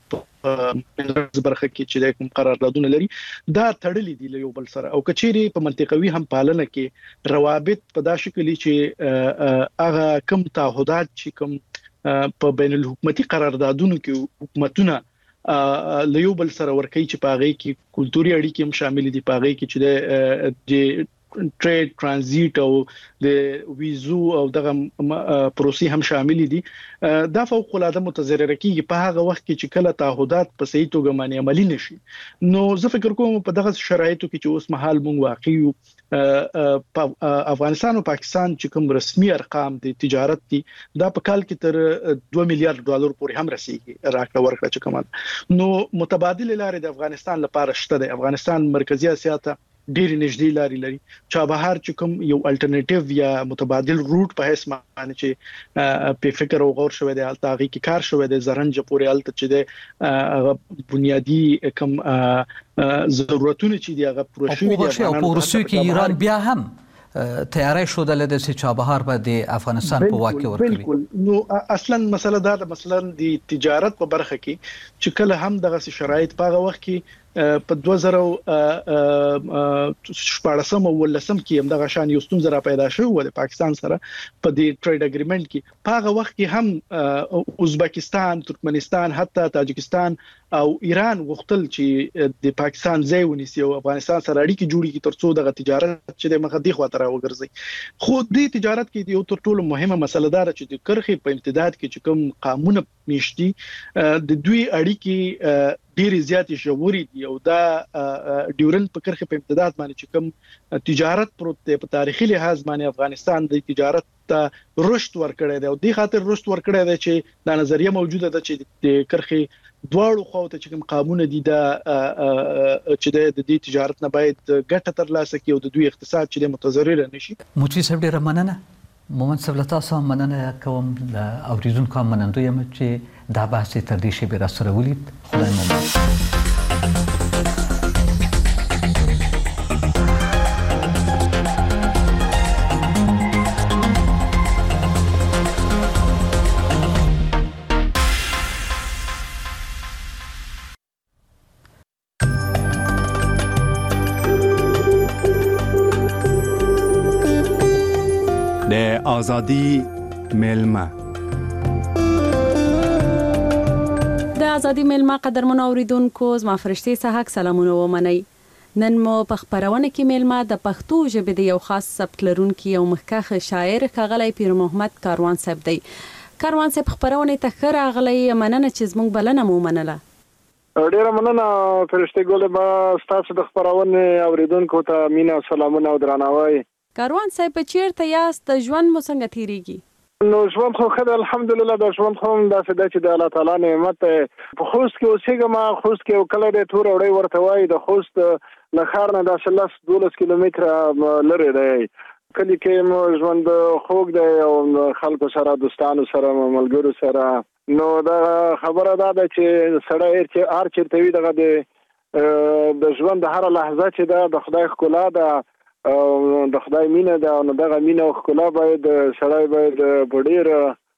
د برخه کې چې د کوم قراردادونه لري دا تړلې دي له یو بل سره او کچېری په منطقوي هم پالنه کې روابط په دا شکل چې هغه کم تعهدات چې کوم په بین الحکومتي قراردادونو کې حکومتونه له یو بل سره ورکوي چې په هغه کې کلتوري اړیکې هم شامل دي په هغه کې چې د ټریډ ترانزیت او د ویزو او دغه پروسې هم شامل دي دا فوق العاده متضرر کیږي په هغه وخت کې چې کله تعهدات په صحیح توګه باندې عملي نشي نو زه فکر کوم په دغه شرایطو کې چې اوس مهال مونږ واقعي افغانستان او پاکستان چې کوم رسمي ارقام د تجارت دي دا په کال کې تر $2 میلیارډ پورې هم رسیدي راکړه ورکړه چې کومه نو متبادل لارې د افغانستان لپاره شته د افغانستان مرکزی اسیا ته ډېر نږدې لارې لري چابهار چې کوم یو الټرنیټیو یا متبادل روټ په هیڅ معنی چې په فکر او غور شوی دی الته هغه کې کار شوی دی زرنج پورې الته چې د بنیادی کوم ضرورتونه چې دی هغه پوره شوی دی او په روسیې کې ایران بیا هم تیاری شو د لدې چې چابهار به د افغانستان په واک کې ورکوي بالکل نو اصلا مسله دا د مثلا د تجارت په برخه کې چې کله هم دغه شرایط په وخت کې په 2014 او 2015 کې هم دغه شان یو ستونزه را پیدا شوه د پاکستان سره په دې ټریډ اګریمنت کې په هغه وخت کې هم ازبکستان ترکمنستان حتی تاجکستان او ایران غوښتل چې د پاکستان ځای ونیسي او افغانستان سره اړیکې جوړې کړي ترڅو دغه تجارت چې د مخدي خواته راوګرځي خو د تجارت کې یو تر ټولو مهمه مسله ده چې د کرخې په امتداد کې چې کوم قانون میشتي د دوی اړیکې ډېر زیات ژوري دي او دا ډیورنډ په کرښه په امتداد باندې چې کوم تجارت پروت دی په تاریخي لحاظ باندې افغانستان د تجارت ته رشد ورکړی دی او د خاطر رشد ورکړی دی چې دا نظریه موجوده ده چې د کرښه دواړو خواو ته چې کوم قانون دي دا چې د دې تجارت نه باید ګټه ترلاسه کړي او د دوی اقتصاد چې متضرر نشي. موچی صاحب ډیره مننه. مومن صاحب له تاسو مننه کوم له اوریدونکو منندوی یم چې دا بحث تر دې شی به را سره ولید. خدای مو آزادی میلمه د آزادی میلمه قدرمن اوریدونکو زما فرشتي صحاک سلامونه ومنئ. نن مو په خبرونه کې میلمه د پښتو ژبې د یو خاص سبک لرونکي او مخکښ شاعر ښاغلی پیر محمد کاروان صاحب دی. کاروان صاحب خبرونه ته ښه راغلی. مننه چې زموږ بلنه مو منله. ډیره مننه فرشتي ګل. ما ستاسو د خبرونه اوریدونکو ته مینا سلامونه او درناوی. کاروان صاحب چیرته یاست؟ ژوند مو څنګه تیریږي؟ نو ژوند خو خدای الحمدلله د ژوند خو داسې ده چې د الله تعالی نعمت په خوست کې اوسېږم. خوست کې یو کلی دی تور وړی ورته وایي. د خوست له ښار نه داسې 10-12 کیلومتره لرې دی. کلي کې مو ژوند خوږ دی او خلکو سره دوستانو سره ملګرو سره. نو دا خبره دا ده چې سړی هر چېرته وي دغه د ژوند هره لحظه چې ده د خدای ښکلا ده او د خدای مینه ده. نو دغه مینه او ښکلا باید سړی باید په ډېر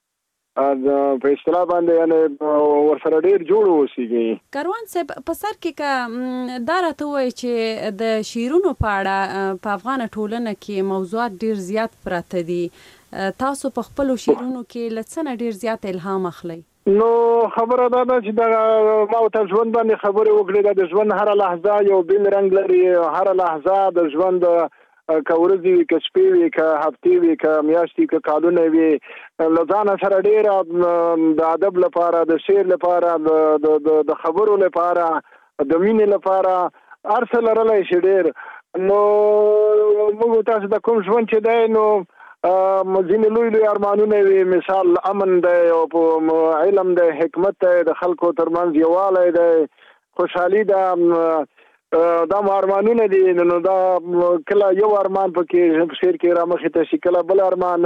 په اصطلاح باندې یعنې ورسره ډېر جوړ اوسېږي. کاروان صاحب په سر کې دا راته وایي چې د شعرونو په اړه په افغان ټولنه کې موضوعات ډېر زیات پراته دي. تاسو په خپلو شعرونو کې له څه نه ډېر زیات الهام اخلئ؟ نو خبره دا ده چې دا ما ته ژوند باندې خبرې وکړې. د ژوند هره لحظه یو بېل رنګ لري. هره لحظه د ژوند که ورځې وي، که شپې وي، که هفتې وي، که میاشتې، که کالونه وي، له ځانه سره ډېره د ادب لپاره، د شعر لپاره، د خبرو لپاره، د مینې لپاره هر څه لرلی شي ډېر. نو موږ تاسو د کوم ژوند چې دی نو ځینې لوی لوی ارمانونه وي. مثال امن دی او علم دی، حکمت دی، د خلکو ترمنځ یووالی دی، خوشحالي ده. دا ارمانونه دي. نو دا کله یو ارمان پکې شعر کې رامخې ته شي، کله بل ارمان.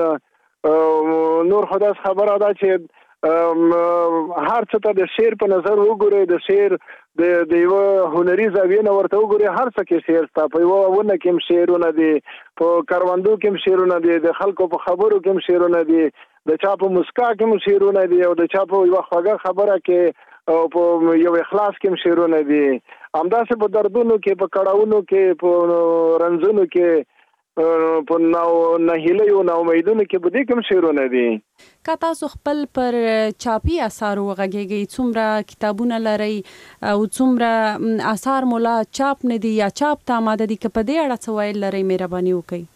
نور خو داسې خبره ده چې هر څه ته د شعر په نظر وګورئ. د شعر د یوه هنري زاویې نه ورته وګورئ. هر څه کې شعر شته. په یوه ونه کې هم شعرونه دي، په کروندو کې هم شعرونه دي، د خلکو په خبرو کې هم شعرونه دي، د چا په مسکا کې هم شعرونه دي، او د چا په یوه خوږه خبره کې او په یو اخلاص کې هم شعرونه دي. همداسې په دردونو کې، په کړاوونو کې، په رنځونو کې، په نهیلیو ناامیدونو کې، په دې کې هم شعرونه دي. که تاسو خپل پر چاپي اثارو وغږیږئ، څومره کتابونه لرئ او څومره اثار مو لا چاپ نه دي یا چاپ ته آماده دي، که په دې اړه څه ویل لرئ مهرباني وکړئ.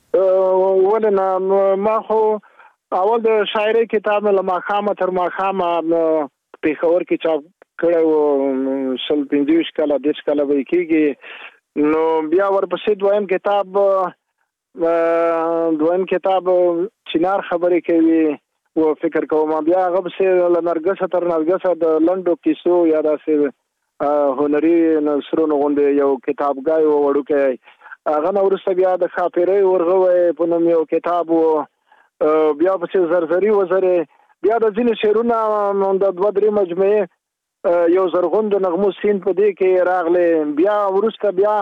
ولې نه، ما خو اول د شاعرۍ کتاب مې له ماښامه تر ماښامه پېښور کې چاپ کړی و. 25 کاله 10 کاله به کېږي. نو بیا ورپسې دویم کتاب چنار خبرې کوي و فکر کوم. بیا هغه پسې له نرګسه تر نرګسه د لنډو کیسو یا داسې هنري نثرونو غوندې یو کتابګای و وړوکی. هغه نه وروسته بیا د ښاپېرۍ ورغوی په نوم یو کتاب و. بیا پسې زرزري وزرې. بیا د ځینې شعرونه د 2-3 مجموعې یو زرغون د نغمو سین په دې کې راغلی. بیا وروسته بیا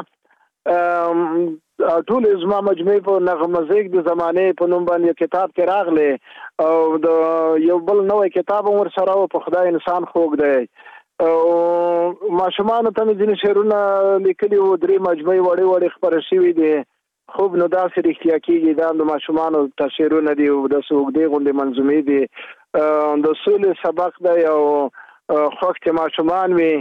ټول زما مجموعې په نغمزیک د زمانې په نوم باندې کتاب کې راغلی او د یو بل نوی کتاب هم ورسره و په خدای انسان خوږ دی. ماشومانو ته مې ځینې شعرونه لیکلي وو. 3 مجموعې وړې وړې خپاره شوي دي. خوب نو داسې رښتیا کېږي. دا د ماشومانو ته شعرونه دي او داسې اوږدې غوندې منظومې دي. د سولې سبق دی او خوښ چې ماشومان وي.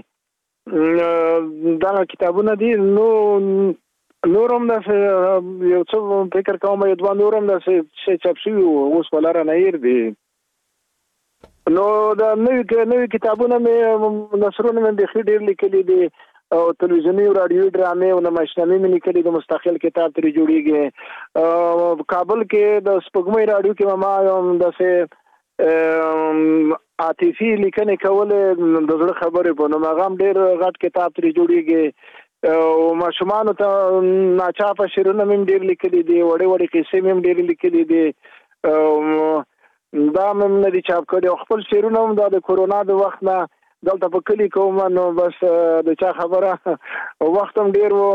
دغه کتابونه دي. نور هم داسې یو څه فکر کوم یو 2 نور هم داسې چاپ شوي وو. اوس په لاره نه هیر دي. نو د نوې کتابونه مې نثرونه مې بخي ډېر لیکلي دي او تلویزیوني او رادیوي ډرامې او نمایشنامې مې لیکلي د مستقل کتاب ترې جوړیږي. کابل کې د سپوږمۍ رادیو کې ما داسې عاطفي لیکنې کولې د زړه خبرې په نوم هغه هم ډېر غټ کتاب ترې جوړیږي. او ماشومانو ته ناچاپه شعرونه مې ډېر لیکلي دي، وړې وړې قصې مې ډېر لیکلي دي. دا مې نه دي چاپ کړي او خپل شعرونه هم د کورونا د وخت نه دلته په کلي کوم، نو بس د چا خبره وخت هم ډېر و،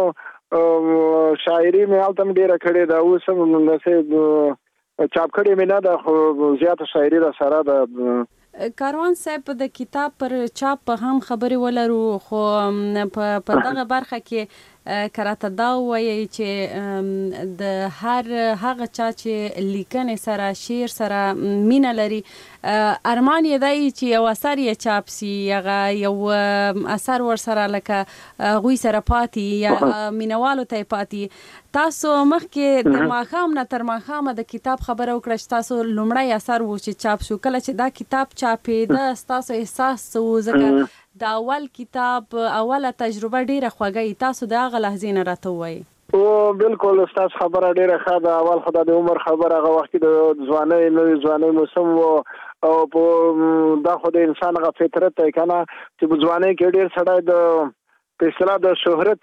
شاعري مې هلته هم ډېره کړې ده. اوس هم داسې چاپ کړې مې نه ده، خو زیاته شاعري را سره ده. کاروان صاحب د کتاب پر چاپ هم خبرې ولرو، خو په دغه برخه کې کراته دا وایي چې د هغه چا چې لیکنې سره شعر سره مینه لري ارمان یې دی چې یو اثر یې چاپ سي، هغه یو اثر ورسره لکه هغوی سره پاتې یا مینوالو ته پاتې. تاسو مخکې د ماښام نه تر ماښامه د کتاب خبره وکړه چې تاسو لومړی اثر و چې چاپ شو، کله چې دا کتاب چاپېده ستاسو احساس څه و؟ ځکه د اول کتاب اوله تجربه ډیره خوږه، تاسو د هغه لحظې نه راته ووایئ. بالکل ستاسو خبره ډیره ښه ده. اول خو د عمر خبره هغه وخت د ځوانۍ نوې ځوانۍ موسم و او دا خو د انسان هغه فطرت دی که نه چې په ځوانۍ کې ډېر سړی د په اصطلاح د شهرت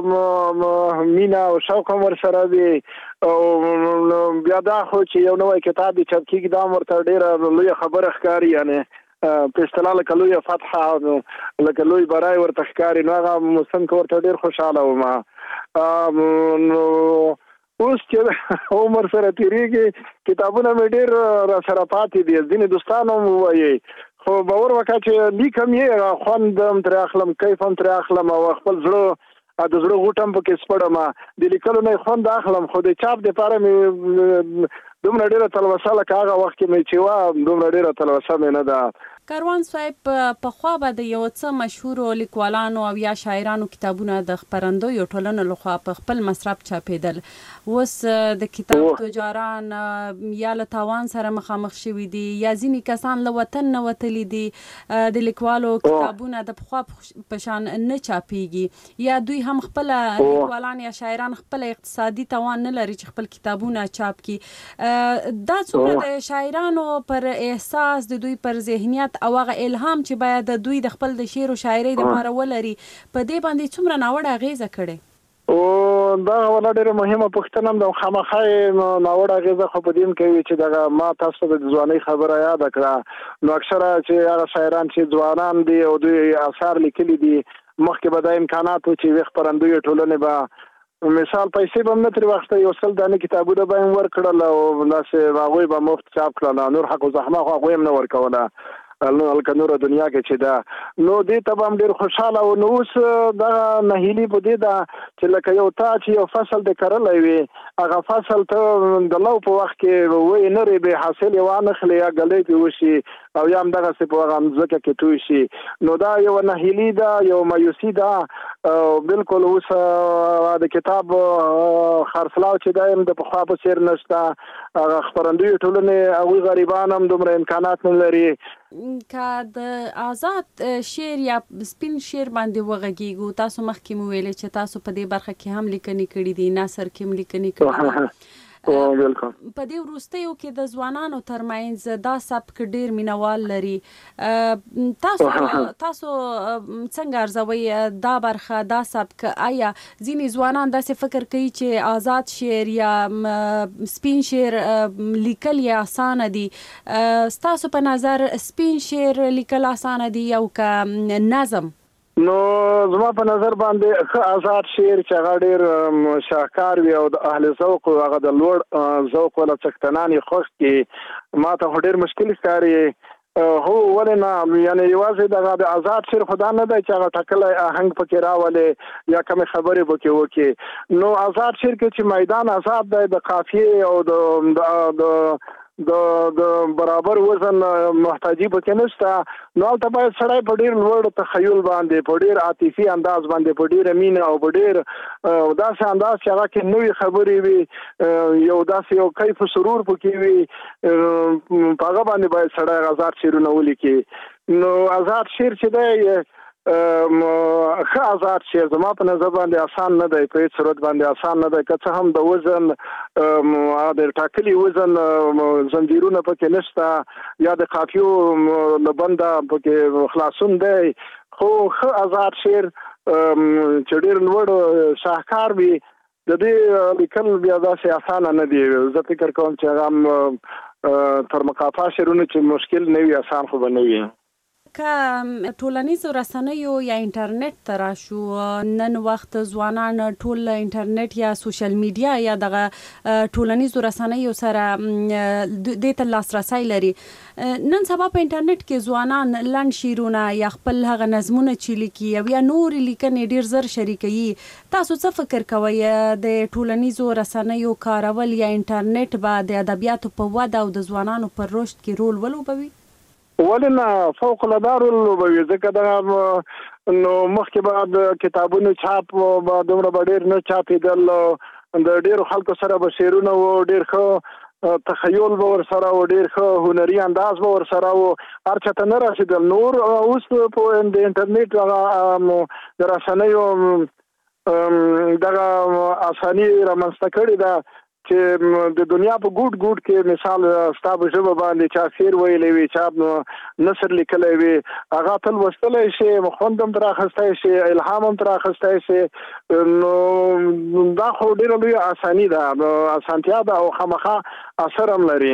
مینه او شوق هم ورسره وي. او بیا دا خو چې یو نوی کتاب یې چاپ کېږي دا هم ورته ډېره لویه خبره ښکاري، یعنې په اصطلاح لکه لویه فتحه لکه لوی برای ورته ښکاري. نو هغه موسم کې ورته ډېر خوشحاله وم. نو اوس چې عمر سره تېرېږي کتابونه مې ډېر را سره پاتې دي، ځینې دوستان هم ووایي، خو باور وکړه چې لیکم یې خوند هم ترې اخلم، کیف هم ترې اخلم او خپل زړه د زړه غوټ هم پکې سپړم، د لیکلو نه خوند اخلم. خو د چاپ دپاره مې دومره ډېره تلوسه لکه هغه وخت کې مې چې وه دومره ډېره تلوسه مې نه ده. کاروان صاحب پخوا به د یو څه مشهورو لیکوالانو او یا شاعرانو کتابونه د خپرندویو ټولنو لخوا په خپل مصرف چاپېدل، اوس د کتاب تجاران یا له تاوان سره مخامخ شوي دي یا ځینې کسان له وطن نه وتلي دي، د لیکوالو کتابونه د پخوا په شان نه چاپېږي یا دوی هم خپله لیکوالان یا شاعران خپله اقتصادي توان نه لري چې خپل کتابونه چاپ کړي. دا څومره د شاعرانو پر احساس، د دوی پر ذهنیت او هغه الهام چې باید د دوی د خپل د شعر او شاعرۍ دپاره ولري په دې باندې څومره ناوړه اغېزه کړې؟ دا ولا ډېره مهمه پوښتنه هم ده. خامخا ناوړه اغېزه خو په دې کوي چې دغه ما تاسو ته د ځوانۍ خبره یاده کړه. نو اکثره چې هغه شاعران چې ځوانان دي او دوی اثار لیکلي دي مخکې به دا امکانات و چې یوې خپرندویو ټولنې به مثال پیسې به هم نه ترې واخیسته، یو 100 دانې کتابونه به یې ورکړل او داسې هغوی به مفت چاپ کړل، نور حق و زحمه خو هغوی هم نه ورکوله هلکه نوره دنیا کې چې ده. نو دې ته به هم ډېر خوشحاله و. نو اوس دغه نهیلي په دې ده چې لکه یو تا چې یو فصل دې کرلی وي هغه فصل ته د لو په وخت کې وی نرې بې حاصل یې وانخلې یا ګلی پې وشي او یا هم دغسې په هغه مځکه کې توی شي. نو دا یوه نهیلي ده، یو مایوسي ده. بالکل اوس د کتاب خرڅلاو چې دی د پخوا په څېر نشته. هغه خپرندویو ټولنې هغوی غریبان هم دومره امکانات نه لري. که د آزاد شعر یا سپین شعر باندې وغږیږو، تاسو مخکې مو ویلې چې تاسو په دې برخه کې هم لیکنې کړي دي، نثر کې هم لیکنې کړي دي. په دې وروستیو کې د ځوانانو ترمنځ دا سبک ډېر مینوال لري. تاسو څنګه ارزوئ دا برخه، دا سبک؟ آیا ځینې ځوانان داسې فکر کوي چې آزاد شعر یا سپین شعر لیکل یې اسانه دي؟ ستاسو په نظر سپین شعر لیکل اسانه دي او که نظم؟ نو زما په نظر باندې ښه آزاد شعر چې هغه ډېر شاهکار وي او د اهل ذوق هغه د لوړ ذوق والا څښتنان یې خوښ کړي، ما ته خو ډېر مشکل ښکاري. هو ولې نه، یعنې یوازې دغه د آزاد شعر خو دا نه دی چې هغه ټاکلی آهنګ پکې راولې یا کمې خبرې پکې وکړي. نو آزاد شعر کې چې میدان آزاد دی د قافیې او د د برابر وزن محتاجی پکې نشته نو ته باید سړی په ډیر لوړ تخیل باندې په ډیر عاطفي انداز باندې په ډیر مینه او په ډیر داسې انداز چې هغه کې نوې خبرې وي یو داسې یو کیف سرور پکې وي په هغه باندې باید سړی آزاد شعرونه ولیکي نو آزاد شعر چې دی ښه آزاد شعر زما په نظر باندې آسان نه دی په هیڅ صورت باندې آسان نه دی که څه هم د وزن د ټاکلي وزن زنجیرونه پکې نشته یا د قافیو له بنده پکې خلاصون دی خو ښه آزاد شعر چې ډېر لوړ شاهکار وي د دې لیکل بیا داسې اسانه نه دی زه فکر کوم چې هغه تر مقافا شعرونه چې مشکل نه وي آسان خو به نه وي که ټولنیزو رسنیو یا انټرنیټ ته راشو نن وخت ځوانان ټول انټرنیټ یا سوشل میډیا یا دغه ټولنیزو رسنیو سره د ته لاسرسي لري نن سبا په انټرنیټ کې ځوانان لنډ شعرونه یا خپل هغه نظمونه چې لیکي یا نور لیکنې ډیر زر شریکوي تاسو څه فکر کوئ د ټولنیزو رسنیو کارول یا انټرنیټ به د ادبیاتو په وده او د ځوانانو پر رشد کې رول ولوبوي ولنه فوق العاده ولوبوي ځکه دا نو مخکې بعد کتابونو چاپ به دومره ډیر نه چاپېدل د ډیرو خلکو سره به شعرونه و ډیر ښه تخیل به ورسره و ډیر ښه هنري انداز به ورسره و هر چاته نه رسېدل نور اوس په د انټرنیټ د رسنیو دغه اساني رامنځته کړې ده چې د دنیا په ګوټ ګوټ کې مثال ستا په ژبه باندې چا شعر ویلی وي چا نثر لیکلی وي هغه تل لوستلی شي خوند هم ترې اخیستی شي الهام هم ترې اخیستی شي نو دا خو ډېره لویه اساني ده اسانتیا ده او خامخا اثر هم لري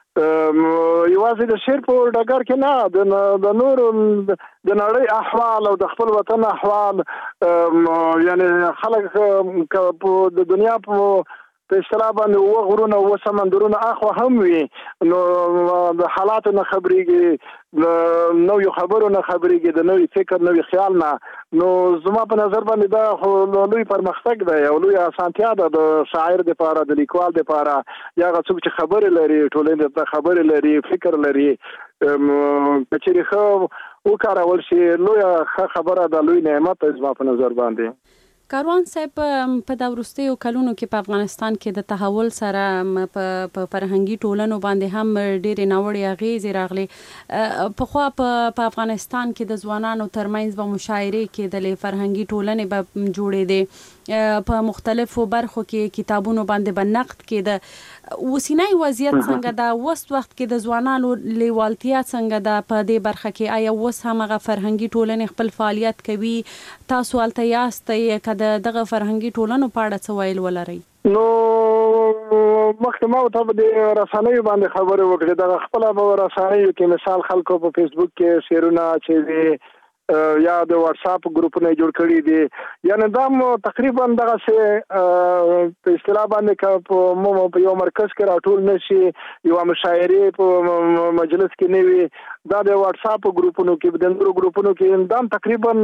یوازې د شعر په ډګر کې نه د نورو د نړۍ احوال او د خپل وطن احوال یعنی خلک د دنیا په اصطلاح باندې غرونه او سمندرونه اخوا هم وي نو د حالاتو نه خبرېږي د نوې خبرو نه خبرېږي د نوې فکر نوې خیال نه نو زما په نظر باندې دا خو لوی پرمختګ دی او لوی اسانتیا ده د شاعر دپاره د لیکوال دپاره یا هغه څوک چې خبرې لري ټولنې ته خبرې لري فکر لري که چېرې ښه وکارول شي لویه ښه خبره ده لوی نعمت دی زما په نظر باندې کاروان صاحب په د وروستیو کلونو کې په افغانستان کې د تحول سره په فرهنګي ټولنو باندې هم ډېرې ناوړې اغېزې راغلې پخوا په افغانستان کې د ځوانانو ترمنځ به مشاعرې کېدلې فرهنګي ټولنې به جوړېدې په مختلفو برخو کې کتابونو باندې به نقد کېده اوسنی وضعیت څنګه ده اوس وخت کې د ځوانانو لیوالتیا څنګه ده په دې برخه کې آیا اوس همغه فرهنګي ټولنې خپل فعالیت کوي تاسو هلته یاستئ که د دغه فرهنګي ټولنو په اړه څه ویل ولرئ نو مخکې ما ورته په دې رسنیو باندې خبرې وکړې دغه خپله په رسنیو کې مثال خلکو په فیسبوک کې شعرونه اچوي یا د واتساپ ګروپونه جوړ کړي دي یعنی دا تقریبا دغسې په اصطلاح باندې که په یو مرکز کې راټول نه شي یوه مشاعرې په مجلس کې نه وي دا د واتساپ ګروپونو کې د نورو ګروپونو کې دا تقریبا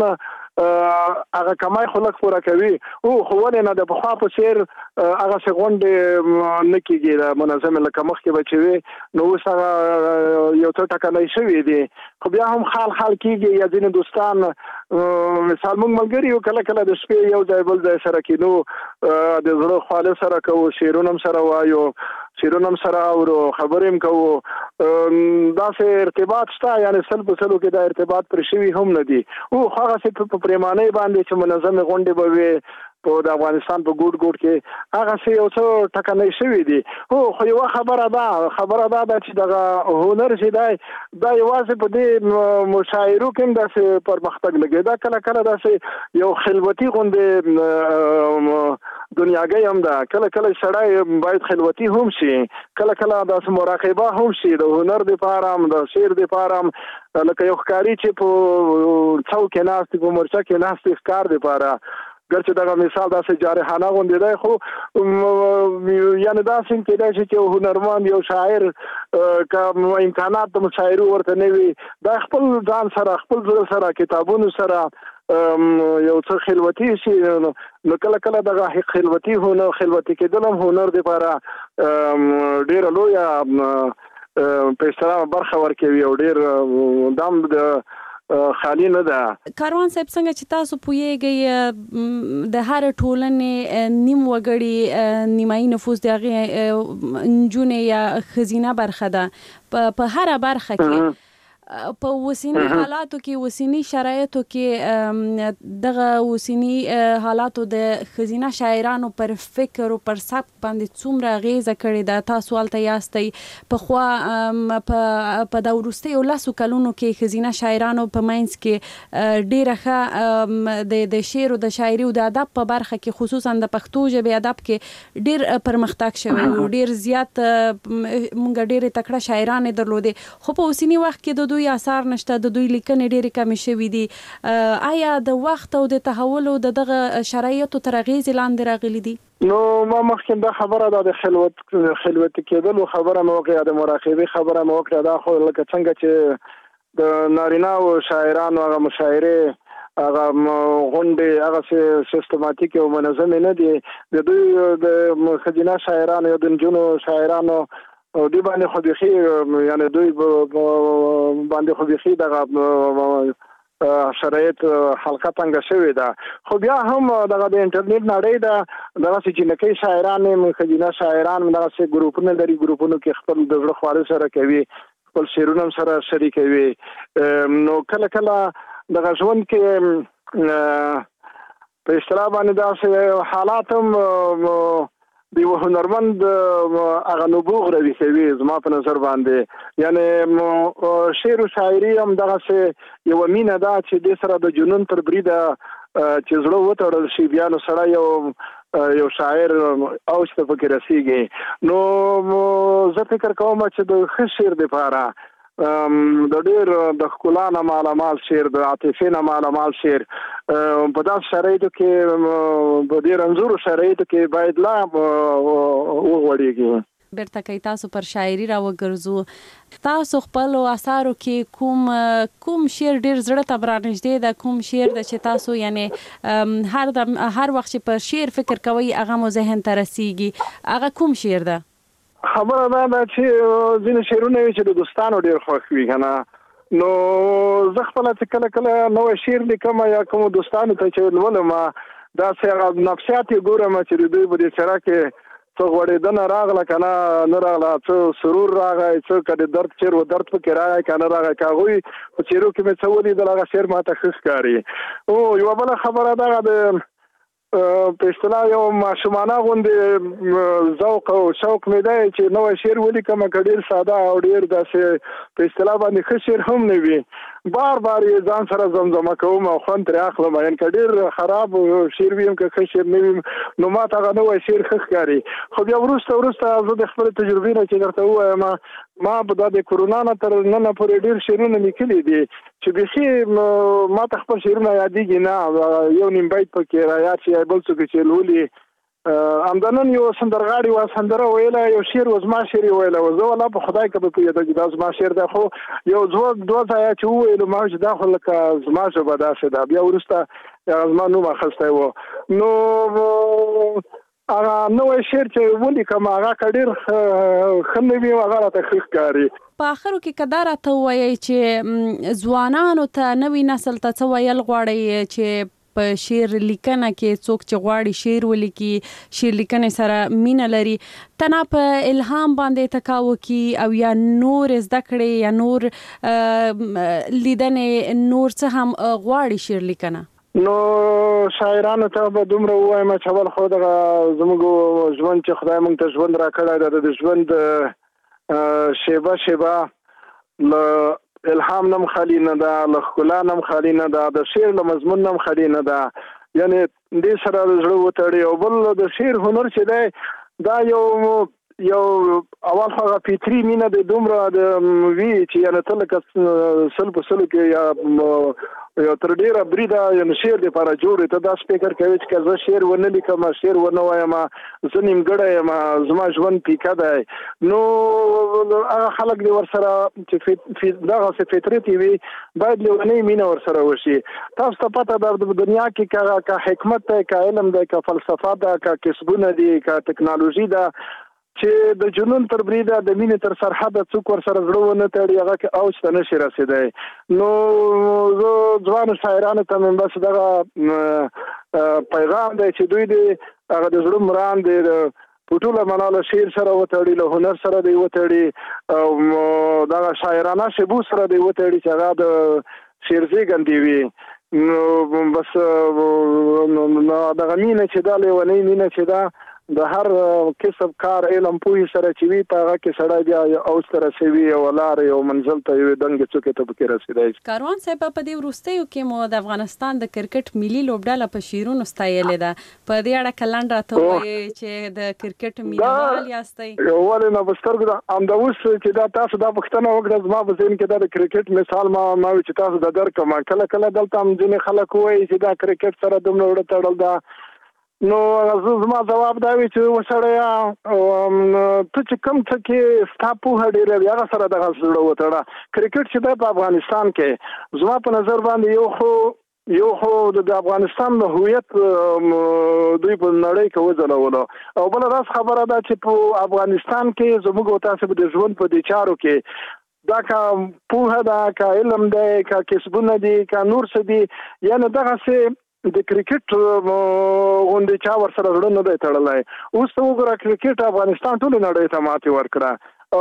هغه کمای خو لږ پوره کوي خو ولې نه د پخوا په څېر هغسې غونډې نه کېږي د منظمې لکه مخکې به چې وي نو اوس هغه یو څه ټکنی شوي دي خو بیا هم خال کېږي یا ځینې دوستان مثال موږ ملګري یو کله کله د شپې یو ځای بل ځای سره کېنو د زړه خواله سره کوو شعرونه هم سره وایو شعرونه هم سره اورو خبرې هم کوو داسې ارتباط شته یعنې سل په سلو کې دا ارتباط پر شوي هم نه دي او هغسې په پرېمانۍ باندې چې منظمې غونډې به وي په د افغانستان په ګوټ ګوټ کې هغسې یو څه ټکنۍ شوي دي خو یوه خبره ده چې دغه هنر چې دی دا یوازې په دې مشاعرو کې هم داسې پرمختګ لګي دا کله کله داسې یو خلوتي غوندې دنیاګۍ هم ده کله کله سړی باید خلوتي هم شي کله کله داسې مراقبه هم شي د هنر دپاره هم د شعر دپاره هم لکه یو ښکاري چې په څو کې ناست په مورچه کې ناست ښکار دپاره ګرچې دغه مثال داسې جارحانه غوندې دی خو یعنې داسې هم کېدای شي چې یو هنرمند یو شاعر که امکانات د مشاعرو ورته نه وي دا خپل ځان سره خپل زړه سره کتابونو سره یو څه خلوتي شي نو کله کله دغه خلوتي کېدل هم هنر دپاره ډېره لویه په اصطلاح برخه ورکوي او ډېر دام د خالی نه ده. کاروان صاحب څنګه چې تاسو پوهیږئ د هر ټولنې نیم وګړي نیمایي نفوس د هغې نجونې یا ښځینه برخه ده په هره برخه کې په اوسنی حالاتو کې اوسنی شرایطو کې دغه اوسنی حالاتو د ښځینه شاعرانو پر فکر او پر سبک باندې څومره اغیزه کړې ده؟ تاسو هلته یاستئ. پخوا په د وروستیو 10 کلونو کې ښځینه شاعرانو په منځ کې ډېره ښه د شعر او د شاعري او د ادب په برخه کې خصوصا د پښتو ژبې ادب کې ډېر پرمختګ شوی او ډېر زیات مونږ ډېرې تکړه شاعرانې درلودې، خو په اوسني وخت کې د دوی اثار نشته، د دوی لیکنې ډېرې کمې شوي دي. آیا د وخت او د تحول او دغه شرایطو تر اغېزې لاندې راغلي دي؟ نو ما مخکې دا خبره ده د خلوت کېدلو خبره مې وکړه، د مراقبې خبره مې وکړه. دا خو لکه څنګه چې د نارینه او شاعرانو هغه مشاعرې هغه غونډې هغه سیستماتیک او منظمې نه دي. د دوی د ښځینه شاعرانو یا د نجونو شاعرانو او دوی باندې خو بيخي یعنی دوی باندې خو بيخي دغه شرایط حلقه تنګه شوې ده. خو بیا هم دغه د انټرنیټ نړۍ ده، دغه چې نکي شاعران ښځینه شاعران دغه ګروپونه لري، ګروپونو کې خپل د زړه خواله سره کوي، خپل شعرونه سره شریکوي. نو کله کله دغه ژوند کې په اصطلاح باندې داسې حالات هم دی هنرمند هغه نبوغ روي کوي زما په نظر باندې. یعنی شعر او شاعري هم دغه یو مینه ده چې د سره د جنون تر بریده چې زړه وتړل شي بیا نو سره یو شاعر او څه فکر رسیږي. نو زه فکر کوم چې د ښه شعر لپاره د ډېر د ښکلا نه مالامال شعر، د عاطفې نه مالامال شعر په داسې شرایطو کې په ډېر انځورو شرایطو کې باید لا وغوړېږي. بیرته کوي تاسو پر شاعري راوګرځو، تاسو خپل اثارو کې کوم شعر ډېر زړه ته برانږدې ده؟ کوم شعر ده چې تاسو یعنی هر وخت چې پر شعر فکر کوئ هغه مو ذهن ته رسیږي؟ هغه کوم شعر ده؟ خبره ده چې ځینې شعرونه چې د دوستانو ډېر خوښ وي که نه، نو زه خپله چې کله کله نوی شعر لیکم یا کومو دوستانو ته چې لولم داسې هغه نفسیات یې ګورم چې د دوی په دې څېره کې څه غوړېدنه راغله که نه راغله، څه سرور راغی، څه که د درد شعر و درد پکې راغی که نه راغی. که هغوی په څېرو کې مې څه ولیدل هغه شعر ماته ښه ښکاري. یوه بله خبره دغه د په اصطلاح یو ماشومانه غوندې ذوق او شوق مې دی چې نوی شعر ولیکم که ډېر ساده او ډېر داسې په اصطلاح باندې ښه شعر هم نه وي، بار بار یې ځان سره زمزمه کوم او خوند ترې اخلم. یعنې که ډېر خراب شعر وي که ښه شعر نه وي نو ما ته هغه نوی شعر ښه ښکاري. خو بیا وروسته زه د خپلې تجربې نه چې درته ووایم ما په د کرونا نه تر ننه پورې ډېر شعرونه لیکلي دي چې بیخي ما ته خپل شعرونه یادېږي نه، یو نیم بیت پکې رایاد شي بل څوک چې لولي. همدنن یو سندرغاړي و سندره ویله، یو شعر و زما شعر یې ویله، زه والله په خدای که به پوهېده چې دا زما شعر دی، خو یو دوه ځایه چې وویلو ما چې دا خو لکه زما ژبه داسې ده. بیا وروسته زما نوم اخیستی و. نو هغه نوی شعر چې ولیکم هغه که ډېر ښه نه وي هغه راته ښه ښکاري. په آخرو کې که دا راته ووایئ چې ځوانانو ته نوي نسل ته څه ویل غواړئ چې په شعر لیکنه کې څوک چې غواړي شعر ولیکي، شعر لیکنې سره مینه لري، تنها په الهام باندې تکاو کی او یا نور زده کړې یا نور لیدنې نور څه هم غواړي شعر لیکنه؟ نو شاعرانو ته به دومره ووایم چې اول خو دغه زموږ ژوند چې خدای موږ ته ژوند راکړی دی د ژوند شیبه شیبه له الهام نم خالی نه ده، له ښکلا نم خالی نه ده، د شعر له مضمون نم خالی نه ده. یعنې دې سره د زړه وتړي. او بل د شعر هنر چې دی دا یو اول خو هغه فطري مینه د دومره د وي چې یعنې ته لکه سل په سلو کې یا تر ډېره بریده یعنې شعر دپاره جوړ ته داسې فکر کوي چې که زه شعر ونه لیکم شعر ونه وایم زه نیمګړی یم زما ژوند پیکه دی. نو هغه خلک دې ورسره چې دغسې فطرت یې وي باید لیونۍ مینه ورسره وشي. تاسو ته پته ده په دنیا کې که حکمت دی، که علم دی، که فلسفه ده، که کسبونه دي، که ټکنالوژي ده، چې د جنون تر بریده د مینې تر سرحد څوک ور سره زړه ونه تړي هغه کې اوج ته نشي رسیدای نو زه ځوان شاعرانو ته هم بس دغه پیغام دی چې دوی د هغه د زړه مرام دی په ټوله معنا له شعر سره وتړي له هنر سره دی وتړي او دغه شاعرانه شبو سره دی وتړي چې هغه د شعر زیږندې وي نو بس دغه مینه چې دا لیونی مینه چې دا د هر کسب کار علم پوهی سره چې وي په هغه کې سړی بیا اوج ته رسوي او لارې او منزل ته یوې دنګې څوکې ته پکې رسېدی. کاروان صاحب په دې وروستیو کې مو د افغانستان د کرکټ ملي لوبډله په شعرونو ستایلې ده په دې اړه کلنډ راته وایي چې د کرکټ مینوال یاستئ ولې نه په سترګو ده همدا اوس چې دا تاسو دا پوښتنه وکړه زما په ذهن کې دا د کرکټ مثال ما وایي چې تاسو د درکم کله کله دلته هم ځینې خلک وایي چې دا کرکټ سره دومره وړه تړل ده نو زما جواب دا وی چې وسړیا ته چې کم څه کې ستا پوهه ډېره وي هغه سره دغه زړه وتړه کرکټ چې دی په افغانستان کې زما په نظر باندې یو خو د افغانستان د هویت دوی په نړۍ کې وځلولو او بل راس خبره ده چې په افغانستان کې زموږ او تاسو د ژوند په دې چارو کې دا کا پوهه ده کا علم ده کا کسبونه دي کا نور څه دي یعنی دغه څه د کرکټ غونډې چا ور سره زړه نه دی تړلی اوس ته وګوره کرکټ افغانستان ټولې نړۍ ته ماتې ورکړه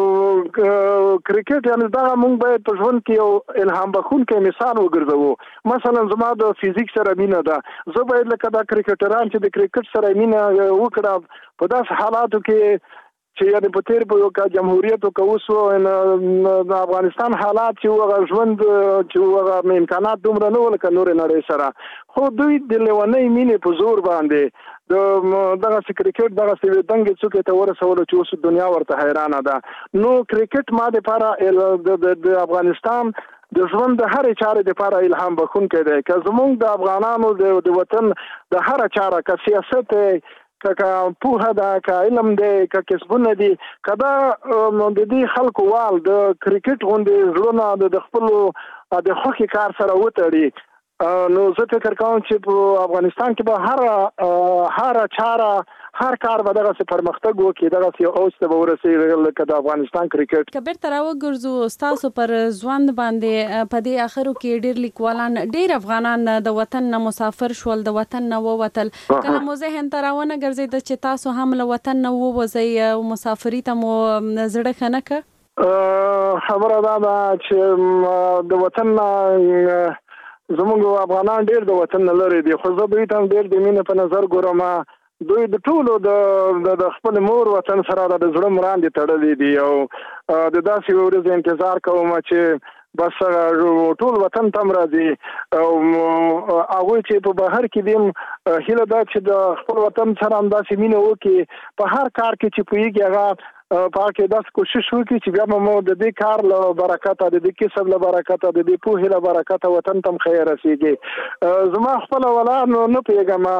او کرکټ یعنې دغه موږ باید په ژوند کې یو الهام بخښونکی مثال وګرځوو مثلا زما د فزیک سره مینه ده زه باید لکه دا کرکټران چې د کرکټ سره مینه وکړه په داسې حالاتو کې چې یعنی په تیر په یو کا جمهوریت او اوس د افغانستان حالات چې هغه ژوند چې هغه امکانات دومره نه ول ک نور نړۍ سره خو دوی د لیونۍ مینې په زور باندې دغه کرکټ دغه دنګې څوکې ته ورسول چې اوس دنیا ورته حیرانه ده نو کرکټ ما د لپاره د افغانستان د ژوند د هرې چارې لپاره الهام بخښونکی دی که زموږ د افغانانو د وطن د هره چاره که سیاست که پوهه ده که علم دی که کسبونه دي که دا د دې خلکو وال د کرکټ غوندې زړونه د خپلو د خوښې کار سره وتړي نو زه فکر کوم چې په افغانستان کې به هر چاره هر کار به دغه پرمختګ وکړي دغه یو اوج ته به ورسېږي لکه د افغانستان کرکټ که بیرته راوګرځو ستاسو پر ژوند باندې په دې اخرو کې ډېر لیکوالان ډېر افغانان د وطن نه مسافر شول د وطن نه ووتل کله مو ذهن ته راونه ګرځېده چې تاسو هم له وطن نه ووځئ او مسافري ته مو زړه ښه نه کړ خبره دا ده چې د وطن نه زموږ افغانان ډېر د وطن نه لرې دي خو زه دوی ته هم ډېر د مینې په نظر ګورم دوی د ټولو د خپل مور وطن سره د زړه مراندې تړلې دي او د داسې ورځې انتظار کوم چې بس ټول وطن ته راځي او هغوی چې په بهر کې دي هیله ده چې د خپل وطن سره هم داسې مینه وکړي په هر کار کې چې پوهېږي هغه پاکه داس کوشش وکړي چې بیا مو د دې کار له برکته د دې کسب له برکته د دې پوهې له برکته وطن ته خیر رسیږي زما خپل ولان نه پیګم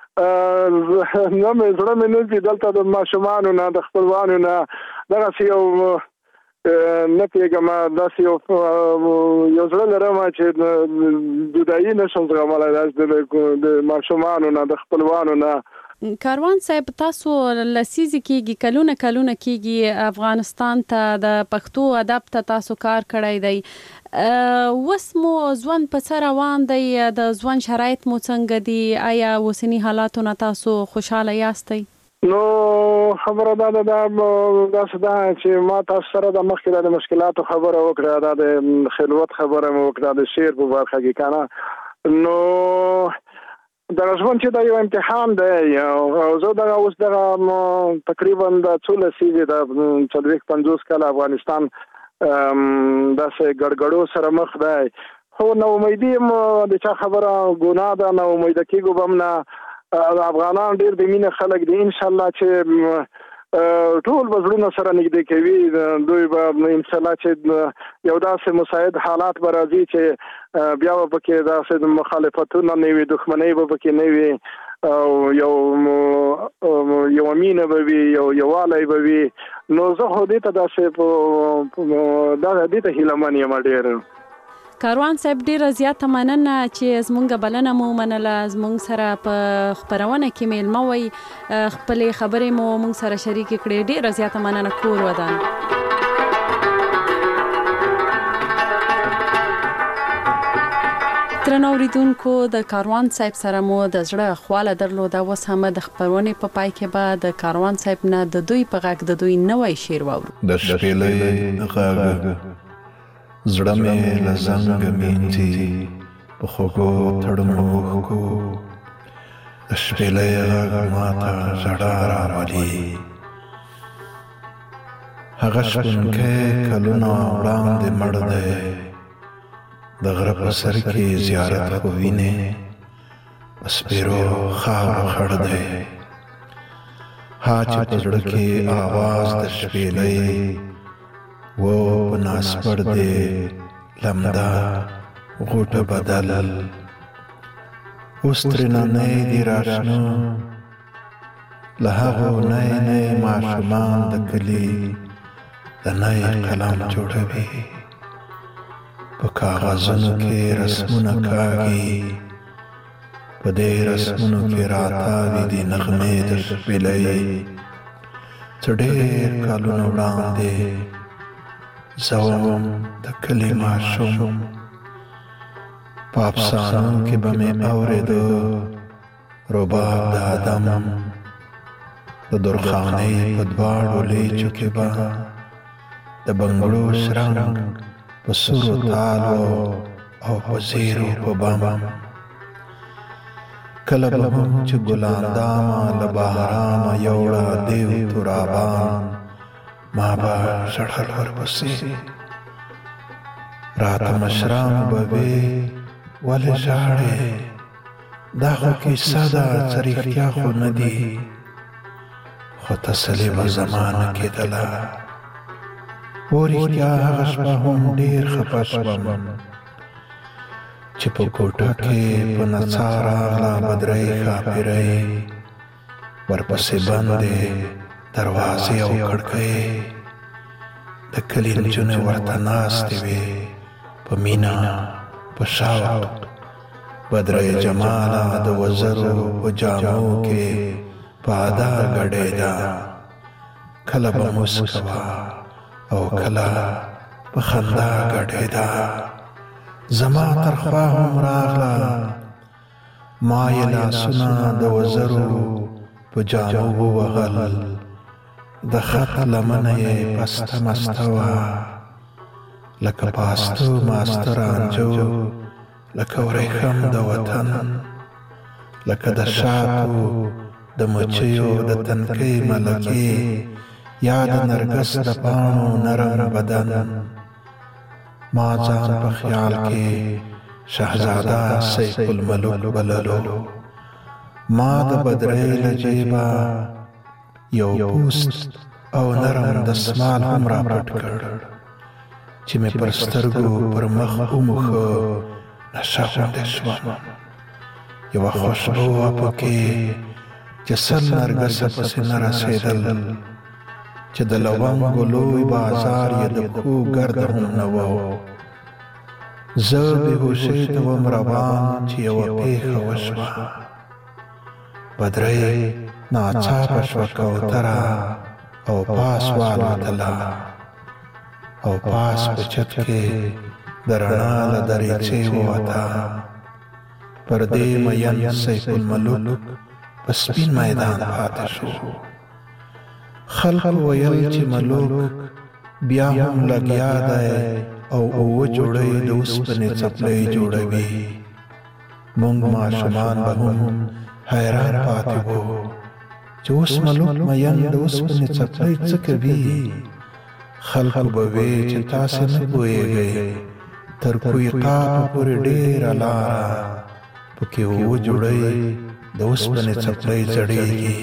نو مې زړه مې نه دي دلته د ماشومانو نه د خپلوانو نه دغه یو نه پیګم داسې یو زړه لرم چې جدایي نشم زغملی د ماشومانو نه د خپلوانو نه کاروان صاحب تاسو لسیزې کېږي کلونه کېږي افغانستان ته د پښتو ادب ته تاسو کار کړی دی اوس مو ژوند په څه روان دی د ژوند شرایط مو څنګه دي آیا اوسني حالاتو نه تاسو خوشحاله یاستئ نو خبره دا ده داسې ده چې ما تاسو سره د مخکې د مشکلاتو خبره وکړه دا د خلوت خبره مې وکړه د شعر په برخه کې کنه نو دغه ژوند چې دا یو امتحان دی او زه دغه اوس دغه تقریبا د څو لسیزې د 40-50 کاله افغانستان داسې ګډوډو سره مخ دی خو نو امیدي د چا خبره ګناه ده نو امید کېږو به هم نه افغانان ډېر د مینې خلک دي انشاءالله چې ټول به زړونه سره نږدې کوي دوی به انشاءالله چې یو داسې مساعد حالات به راځي چې بیا به پکې داسې مخالفتونه نه وي دښمنۍ به پکې نه وي او یو مینه به وي یو یووالی به وي نو زه خو دې ته داسې دې ته هیله من یم ډېر کاروان صاحب ډیره زیاته مننه چې زمونږ بلنه مو منله، زمونږ سره په خپرونه کې میلمه وئ، خپلې خبرې مو مونږ سره شریکې کړې. ډیره زیاته مننه. کور ودان. درنو اوریدونکو، د کاروان صاحب سره مو د زړه خواله درلوده. اوس هم د خپرونې په پای کې به د کاروان صاحب نه د دوی په غږ د دوی نوی شعر واورو. د شپېلۍ غږ زړه مې له زنګه مینځي په خوږو تړمو اوښکو، د شپېلۍ غږ ماته ژړا راولي. هغه شپونکی کلونه وړاندې مړ دی، د غره په سر کې زیارت خو وینې، په سپېرو خاورو خړ دی. ها چې په زړه کې آواز د شپېلۍ و په ناسپړ دی لمده غوټه بدل. اوس ترېنه نی دي راشنه له هغو نی نی ماشومان د کلي د نی قلم جوړوي. په کاغذونو کې رسمونه کاږي، په دې رسمونو کې راتاوي دي نغمې د شپېلۍ. څه ډېر کلونه وړاندې زه وم د کلي ماشوم، په افسانو کې به مې اورېده رباب د آدم، د درخانۍ په دواړو لیچو کې به د بنګړو شرنګ په سورو تالو او په زیرو په بم. کله به هم چې ګلاندامه له بهرامه یوړه دیو ترابان، ما به ژړل ورپسې. راته مشرانو به وې ولې ژاړې، دا خو کیسه ده څه رښتیا خو نه دي. خو تسلي به زما نه کېدله، و رښتیا هغه شپه هم ډېر خفه شوم چې په کوټه کې په نڅا راغله بدرۍ ښاپېرۍ، ورپسې بندې دروازې او کړکۍ. د کلي نجونې ورته ناستې وې په مینه په شوق. بدرۍ جماله د وزرو په جامو کې په ادا ګډېده، کله به موسکه وه او کله په خندا ګډېده. زما تر خوا هم راغله، ما یې لاسونه د وزرو په جامو ووهل، د خط لمنه یې پسته مسته وه، لکه پاستو ماسته رانجو، لکه ورېښم د وطن، لکه د شاتو د مچیو د تنکۍ ملکې، یا د نرګس د پاڼو نرم بدن. ما ځان په خیال کې شهزاده سیف الملوک بللو. ما د بدرۍ له جیبه یو پوست او نرم دستمال هم را پټ کړ چې مې پر سترګو پر مخ وموښه. نشه غوندې شوم، یوه خوشبو وه پکې چې سل نرګسه پسې نه رسېدل، چې د لونګو لوی بازار یې د پښو ګرده هم نه و. زه بېهوشۍ ته وم روان چې یوه پېښه وشوه. بدرۍ ناڅاپه شوه کوتره او پاس والوتله، او پاس په چت کې د رڼا له دریڅې ووته. پر دې مین سیف الملوک په سپین میدان پاتې شو. خلق ویل چې ملوک بیا هم لګیا دی او اوه جوړۍ د اوسپنې څپلۍ جوړوي. موږ ماشومان به هم حیران پاتې وو چې اوس ملوک مین د اوسپنې څپلۍ څه کوي. خلق به وی چې تاسې نه پوهېږئ، تر کویقاپه پورې ډېره لاره پکې اوه جوړۍ د اوسپنې څپلۍ زړېږي.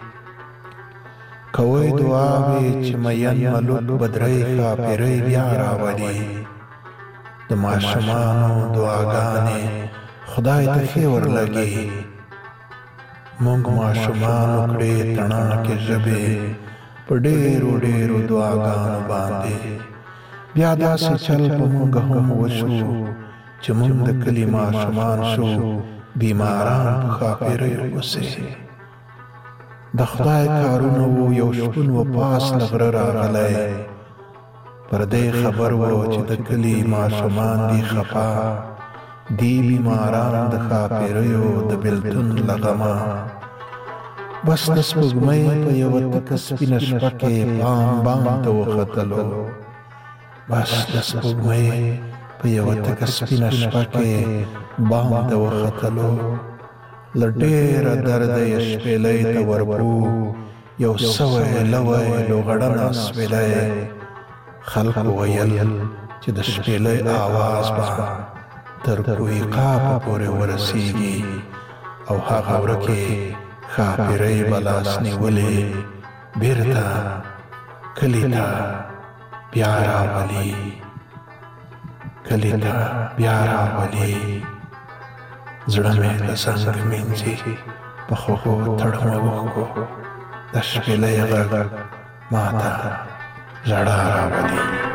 کوئ دعاوې چې مین ملوک بدرۍ ښاپېرۍ بیا راولي. د ماشومانو دعاګانې خدای ته ښې ورلګي. موږ ماشومانو کړې تڼاکې ژبې په ډېرو دعاګانو باندې. بیا داسې چل په موږ هم وشو چې موږ د کلي ماشومان شو بیماران په ښاپیریو پسې. د خدای کارونه وو یو شپون و پاس له غره راغلی، پر دې خبر وو چې د کلي ماشومان دي خفا، دی بیماران د ښاپیریو د بېلتون له غمه. بس د سپوږمۍ په یوه تکه سپینه شپه کې بام بام ته وختلو، بس د سپوږمۍ په یوه تکه سپینه شپه کې بام ته وختلو. له ډېره درده یې شپېلۍ ته ورپو، یو سوی لوی لوغړنه سپېلۍ. خلکو ویل چې د شپېلۍ آواز به تر کوهي قاف پورې ورسیږي او هغه ورکې ښاپیرۍ به لاس نیولې بېرته کلي ته بیا راولي، کلي ته بیا راولي. زړه مې د زنګ مینځي په خوږو تړمه اوښکو، د شپېلۍ غږ ماته ژړا راولي.